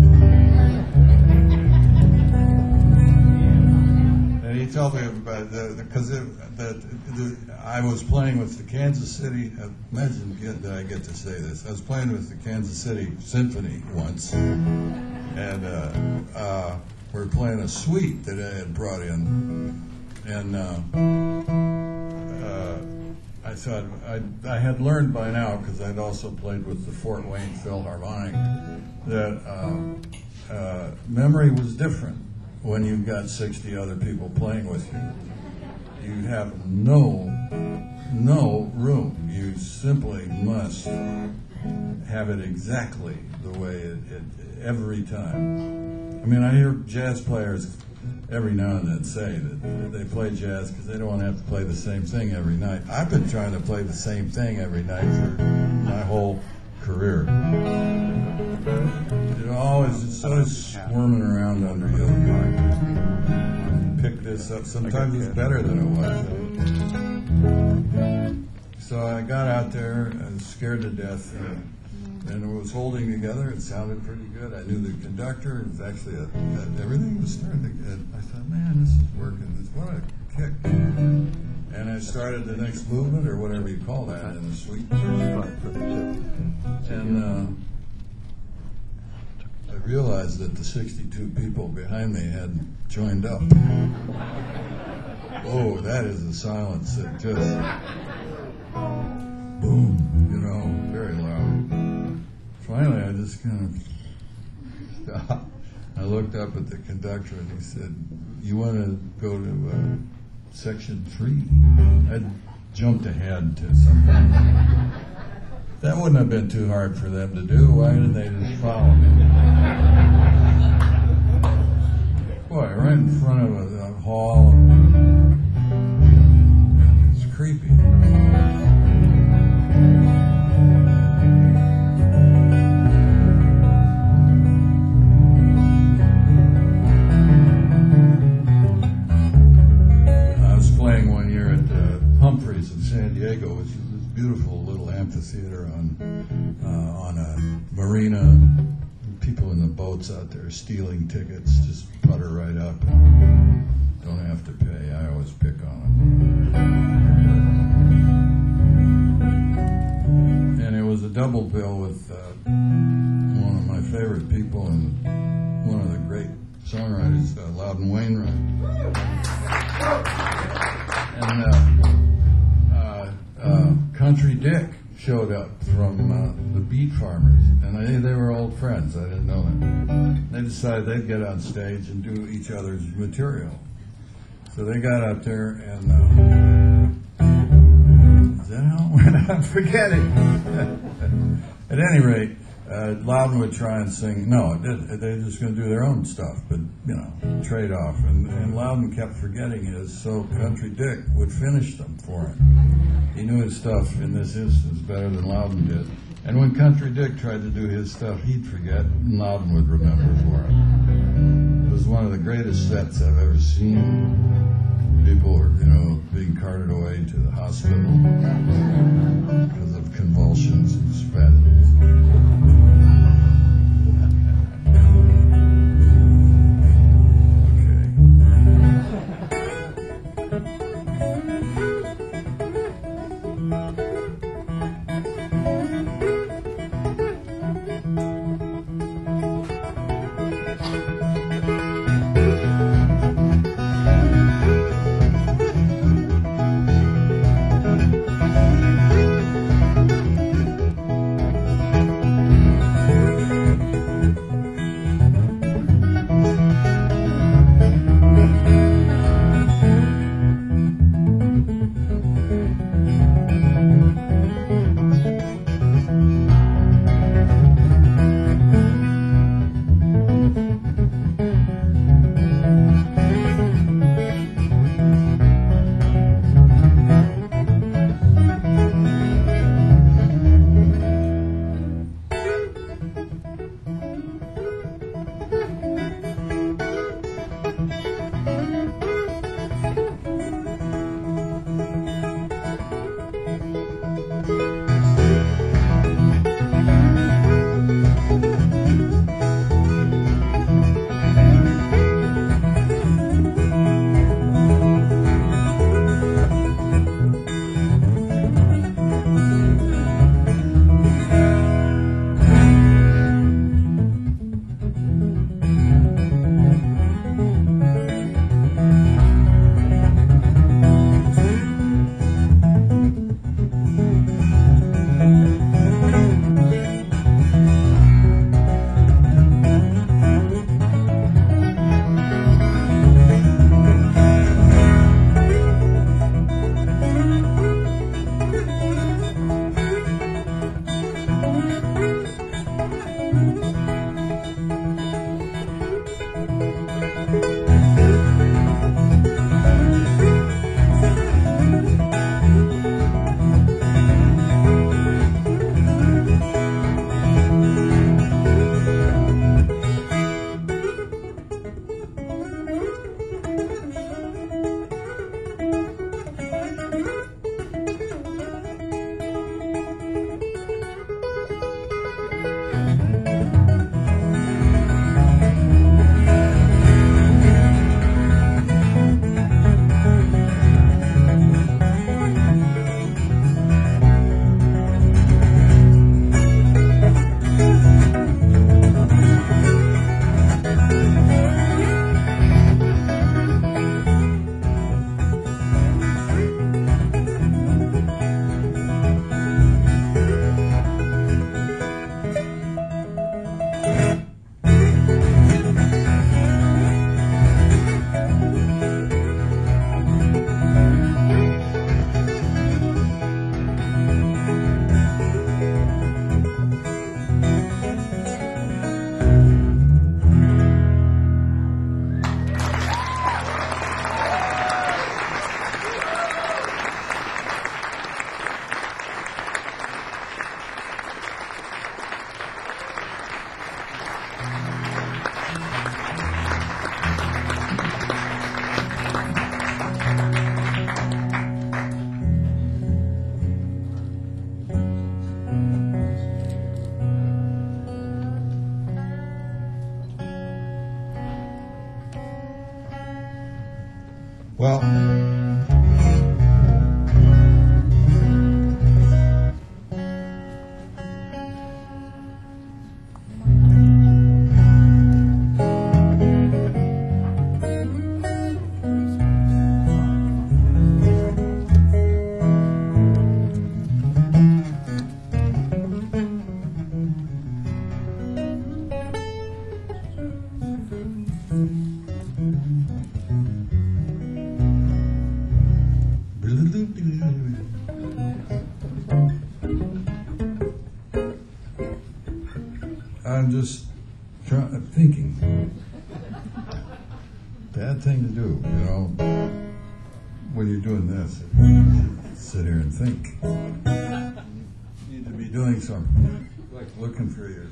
And he told me about the, because that I was playing with the Kansas City, uh, imagine get, that I get to say this, I was playing with the Kansas City Symphony once, and uh, uh, we were playing a suite that I had brought in, and uh, uh, I thought, I, I had learned by now, because I'd also played with the Fort Wayne Philharmonic, that uh, uh, memory was different when you've got sixty other people playing with you. You have no, no room. You simply must have it exactly the way it, it every time. I mean, I hear jazz players every now and then say that they play jazz because they don't want to have to play the same thing every night. I've been trying to play the same thing every night for my whole career. It always, it's always squirming around under you. Pick this up. Sometimes it's better than it was. So I got out there, I was scared to death, and, and it was holding together. It sounded pretty good. I knew the conductor. It was actually, a, a, everything was starting to get, I thought, man, this is working. This, what a kick. And I started the next movement, or whatever you call that, in the suite. And uh, I realized that the sixty-two people behind me had joined up. Oh, that is a silence that just, boom, you know, very loud. Finally, I just kind of stopped. I looked up at the conductor and he said, "You want to go to uh, section three?" I jumped ahead to something. That wouldn't have been too hard for them to do. Why didn't they just follow me? Boy, right in front of a, a hall. It's creepy. I was playing one year at uh, Humphreys in San Diego, which is this beautiful little amphitheater on uh, on a marina. People in the boats out there stealing tickets, just putter right up. Don't have to pay. I always pick on them. And it was a double bill with uh, one of my favorite people and one of the great songwriters, uh, Loudon Wainwright. And uh, uh, uh, Country Dick showed up from uh, the Beat Farmers, and I, they were old friends. I didn't know them. They decided they'd get on stage and do each other's material. So they got up there, and uh, is that how it went? I'm forgetting. At any rate, uh, Loudon would try and sing. No, it did, they're just going to do their own stuff, but you know, trade off. And, and Loudon kept forgetting his, so Country Dick would finish them for him. He knew his stuff in this instance better than Loudon did. And when Country Dick tried to do his stuff, he'd forget, and Loudon would remember for him. It was one of the greatest sets I've ever seen. People were, you know, being carted away to the hospital because of convulsions and spasms. Well, I'm just try, thinking. Bad thing to do, you know, when you're doing this. You sit here and think. You need to be doing something, like looking for your,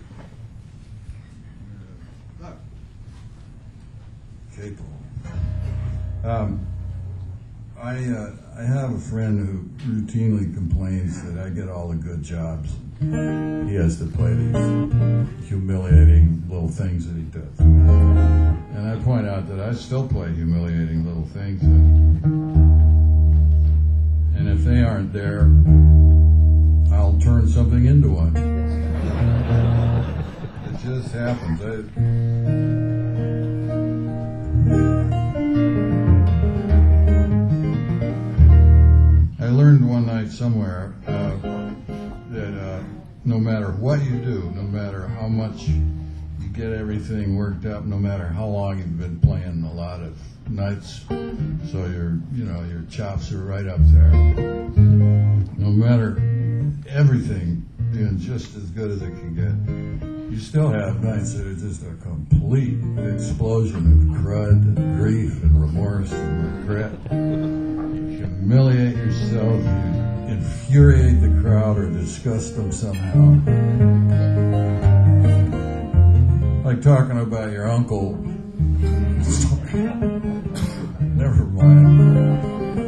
your capable. Um, I uh, I have a friend who routinely complains that I get all the good jobs. He has to play these humiliating little things that he does. And I point out that I still play humiliating little things. And if they aren't there, I'll turn something into one. It just happens. I, I learned one night somewhere uh, that uh, no matter what you do, no matter how much you get everything worked up, no matter how long you've been playing a lot of nights, so your you know your chops are right up there. No matter everything being just as good as it can get, you still have nights that are just a complete explosion of crud and grief and remorse and regret. You humiliate yourself, you infuriate the crowd or disgust them somehow. Like talking about your uncle. Never mind.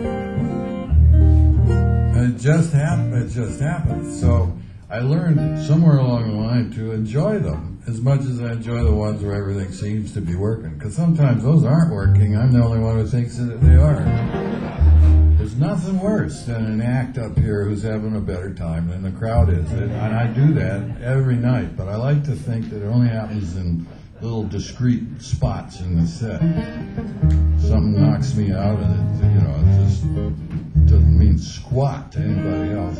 It just happened. It just happened. So I learned somewhere along the line to enjoy them as much as I enjoy the ones where everything seems to be working. Because sometimes those aren't working. I'm the only one who thinks that they are. There's nothing worse than an act up here who's having a better time than the crowd is. And I do that every night. But I like to think that it only happens in little discrete spots in the set. Something knocks me out and it, you know, it just doesn't mean squat to anybody else.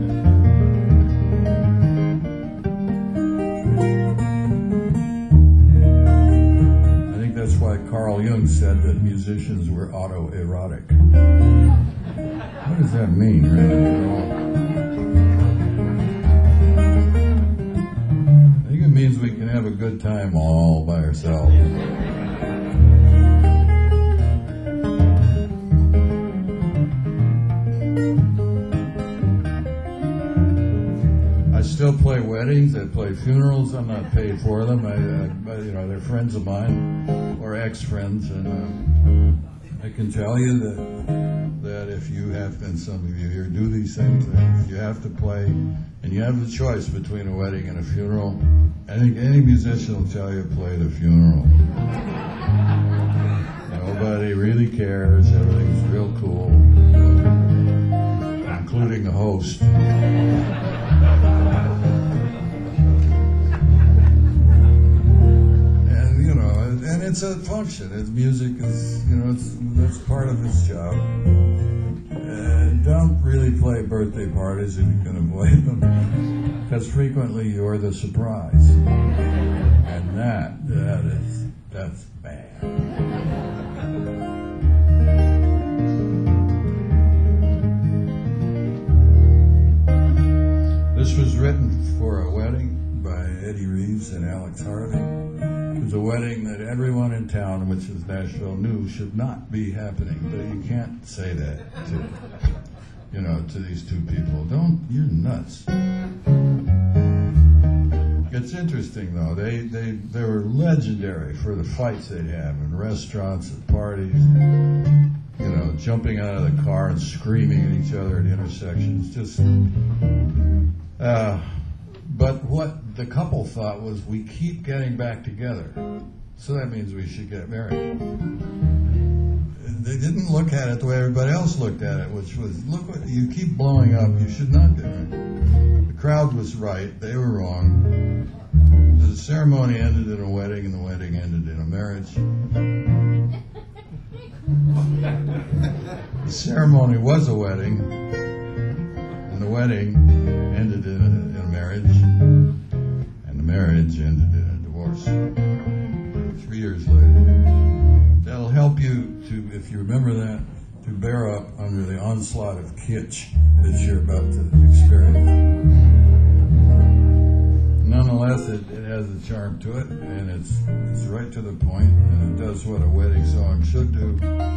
I think that's why Carl Jung said that musicians were autoerotic. What does that mean, really? You know? I think it means we can have a good time all by ourselves. I still play weddings. I play funerals. I'm not paid for them. I, I you know, they're friends of mine or ex-friends, and uh, I can tell you that that if you have, and some of you here do these things, if you have to play, and you have the choice between a wedding and a funeral, I think any musician will tell you play the funeral. Nobody really cares. Everything's real cool, including the host. And you know, and it's a function. It's music is, you know, it's that's part of its job. And don't really play birthday parties if you can avoid them, because frequently you're the surprise, and that that is that's bad. This was written for a wedding by Eddie Reeves and Alex Harvey. It was a wedding that everyone in town, which is Nashville, knew should not be happening. But you can't say that to, you know, to these two people. Don't, you're nuts. It's interesting though. They they they were legendary for the fights they'd have in restaurants and parties. You know, jumping out of the car and screaming at each other at intersections. Just. Uh, but what the couple thought was, we keep getting back together, so that means we should get married. they didn't look at it the way everybody else looked at it, which was, look what, you keep blowing up, you should not do it. The crowd was right, they were wrong. The ceremony ended in a wedding, and the wedding ended in a marriage. The ceremony was a wedding, and the wedding ended in a, in a marriage, and the marriage ended in a divorce. Three years later. That'll help you to, if you remember that, to bear up under the onslaught of kitsch that you're about to experience. Nonetheless, it, it has a charm to it, and it's it's right to the point, and it does what a wedding song should do.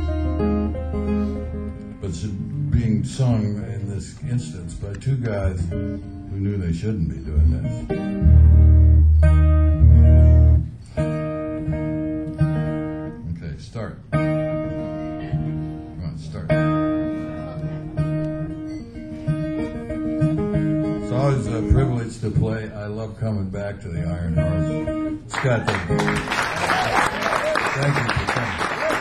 But it's being sung in this instance by two guys who knew they shouldn't be doing this. Okay, start. Come on, start. It's always a privilege to play. I love coming back to the Iron Horse. Scott, thank you. Thank you for coming.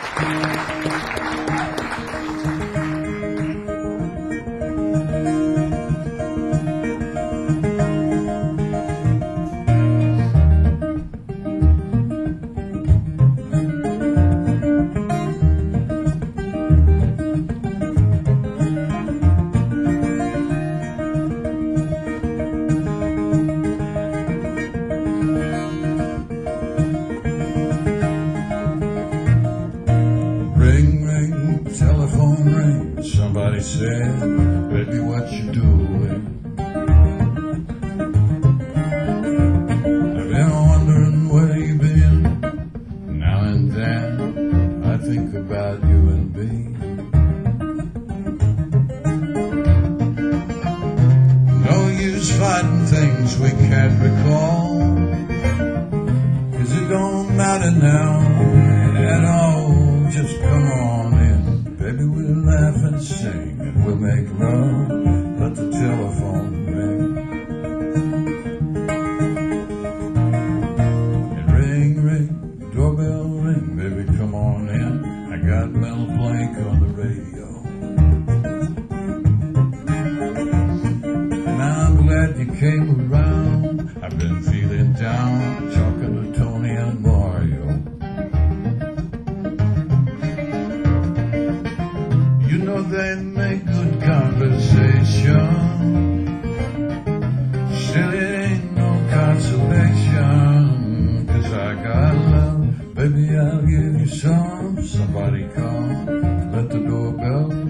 Somebody said, baby, what you doing? I've been wondering where you been. Now and then I think about you and me. No use fighting things we can't recall, 'cause it don't matter now at all. Just come on in. Baby, we'll laugh and sing, and we'll make love, let the telephone ring. And ring, ring, doorbell ring, baby, come on in. I got Mel Blanc on the radio. And I'm glad you came around. I've been feeling down, talking to Tony and Mario. They make good conversation. Still it ain't no consolation, 'cause I got love, baby, I'll give you some. Somebody come, let the doorbell ring.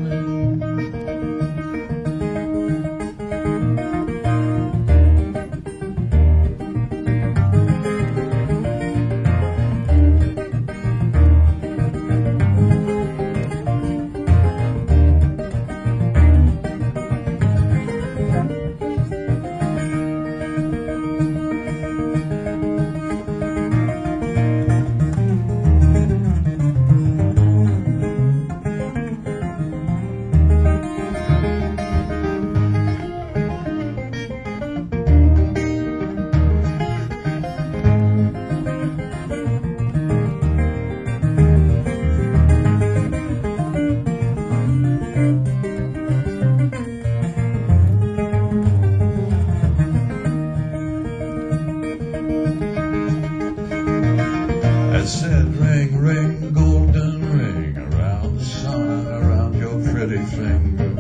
I said, ring, ring, golden ring, around the sun, around your pretty finger.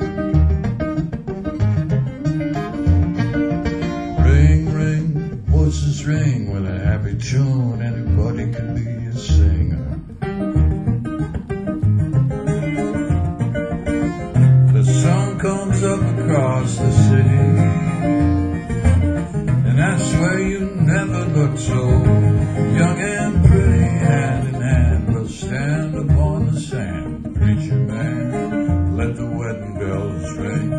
Ring, ring, voices ring with a happy tune, anybody can be a singer. The sun comes up across the city, and I swear you never looked so young and pretty. Hand in hand we'll stand upon the sand. Preacher man, let the wedding bells ring.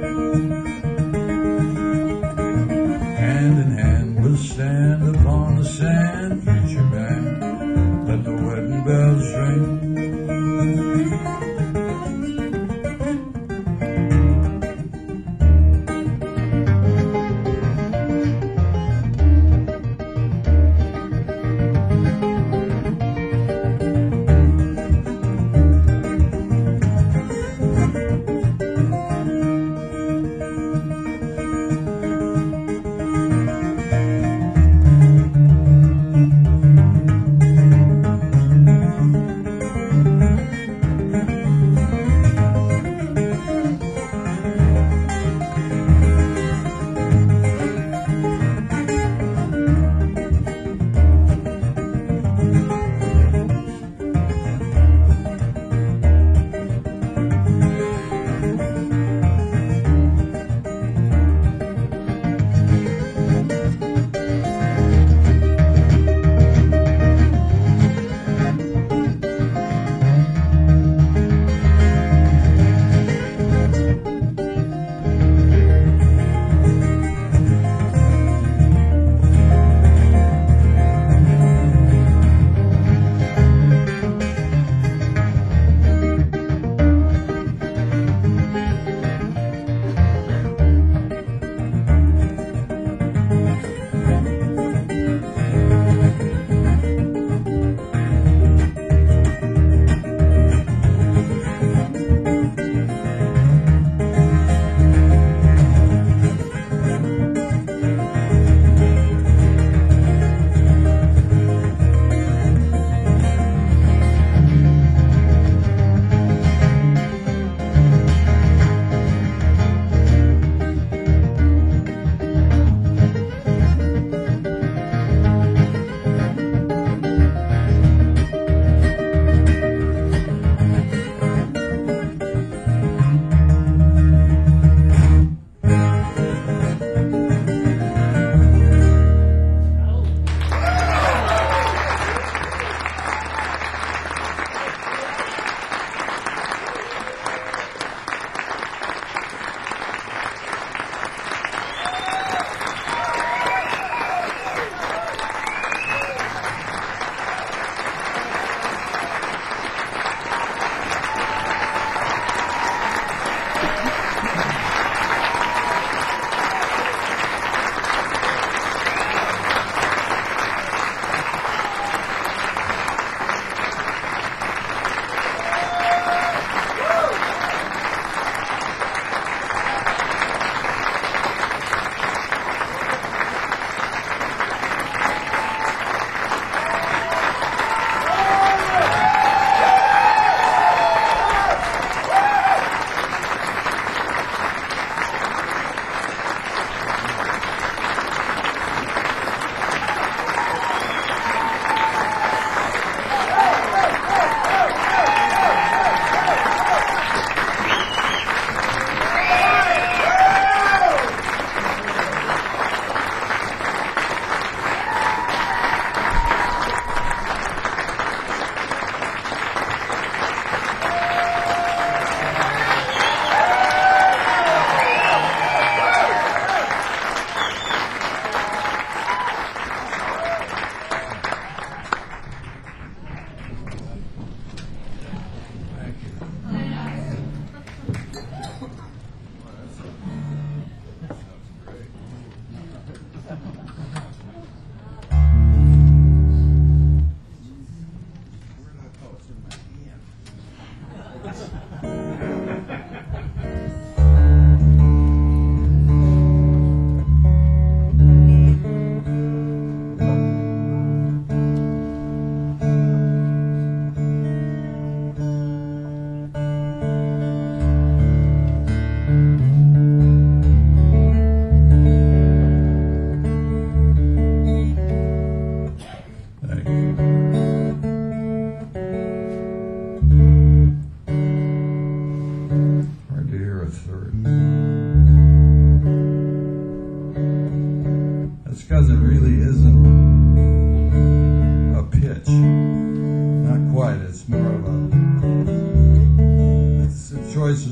Hand in hand we'll stand upon the sand. Preacher man, let the wedding bells ring.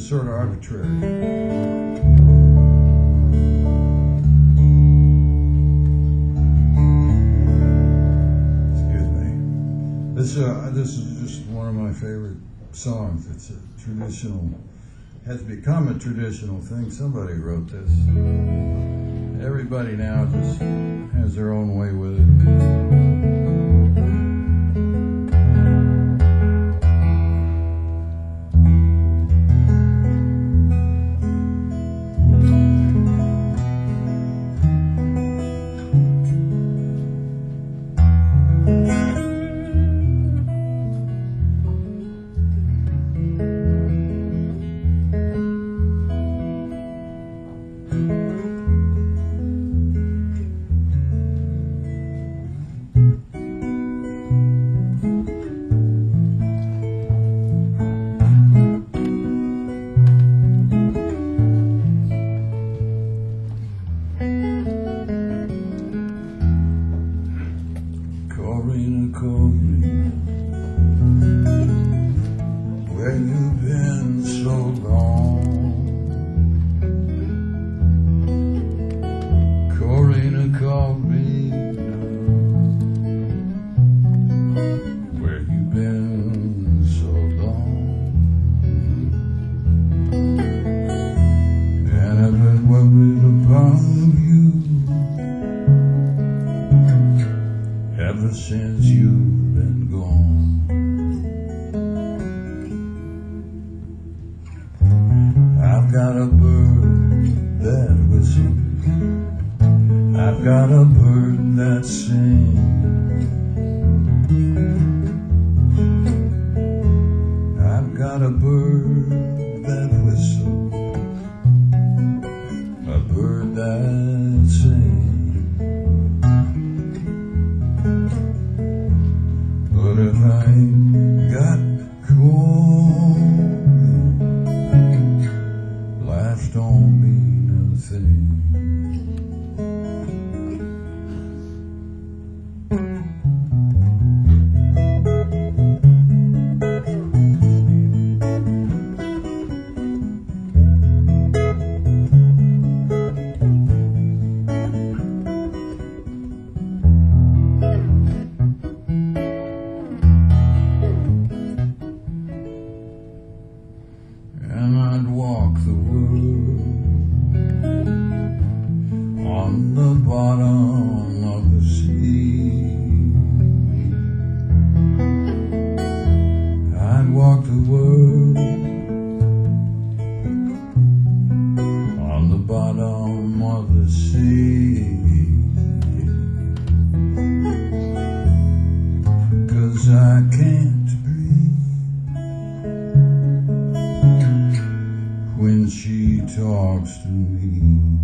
sort of arbitrary. This, uh, this is just one of my favorite songs. It's a traditional, has become a traditional thing. Somebody wrote this. Everybody now just has their own way with it. Corrina, Corrina, where you been so long? Corrina, Corrina, where you been so long? And I've been worried about you ever since you've been gone. I've got a bird that whistles, I've got a bird that sings, I've got a bird that whistles, a bird that sings. But if I ain't got cold, life don't mean a thing. And I'd walk the world on the bottom of the sea. I'd walk the world on the bottom of the sea. 'Cause I can't when she talks to me.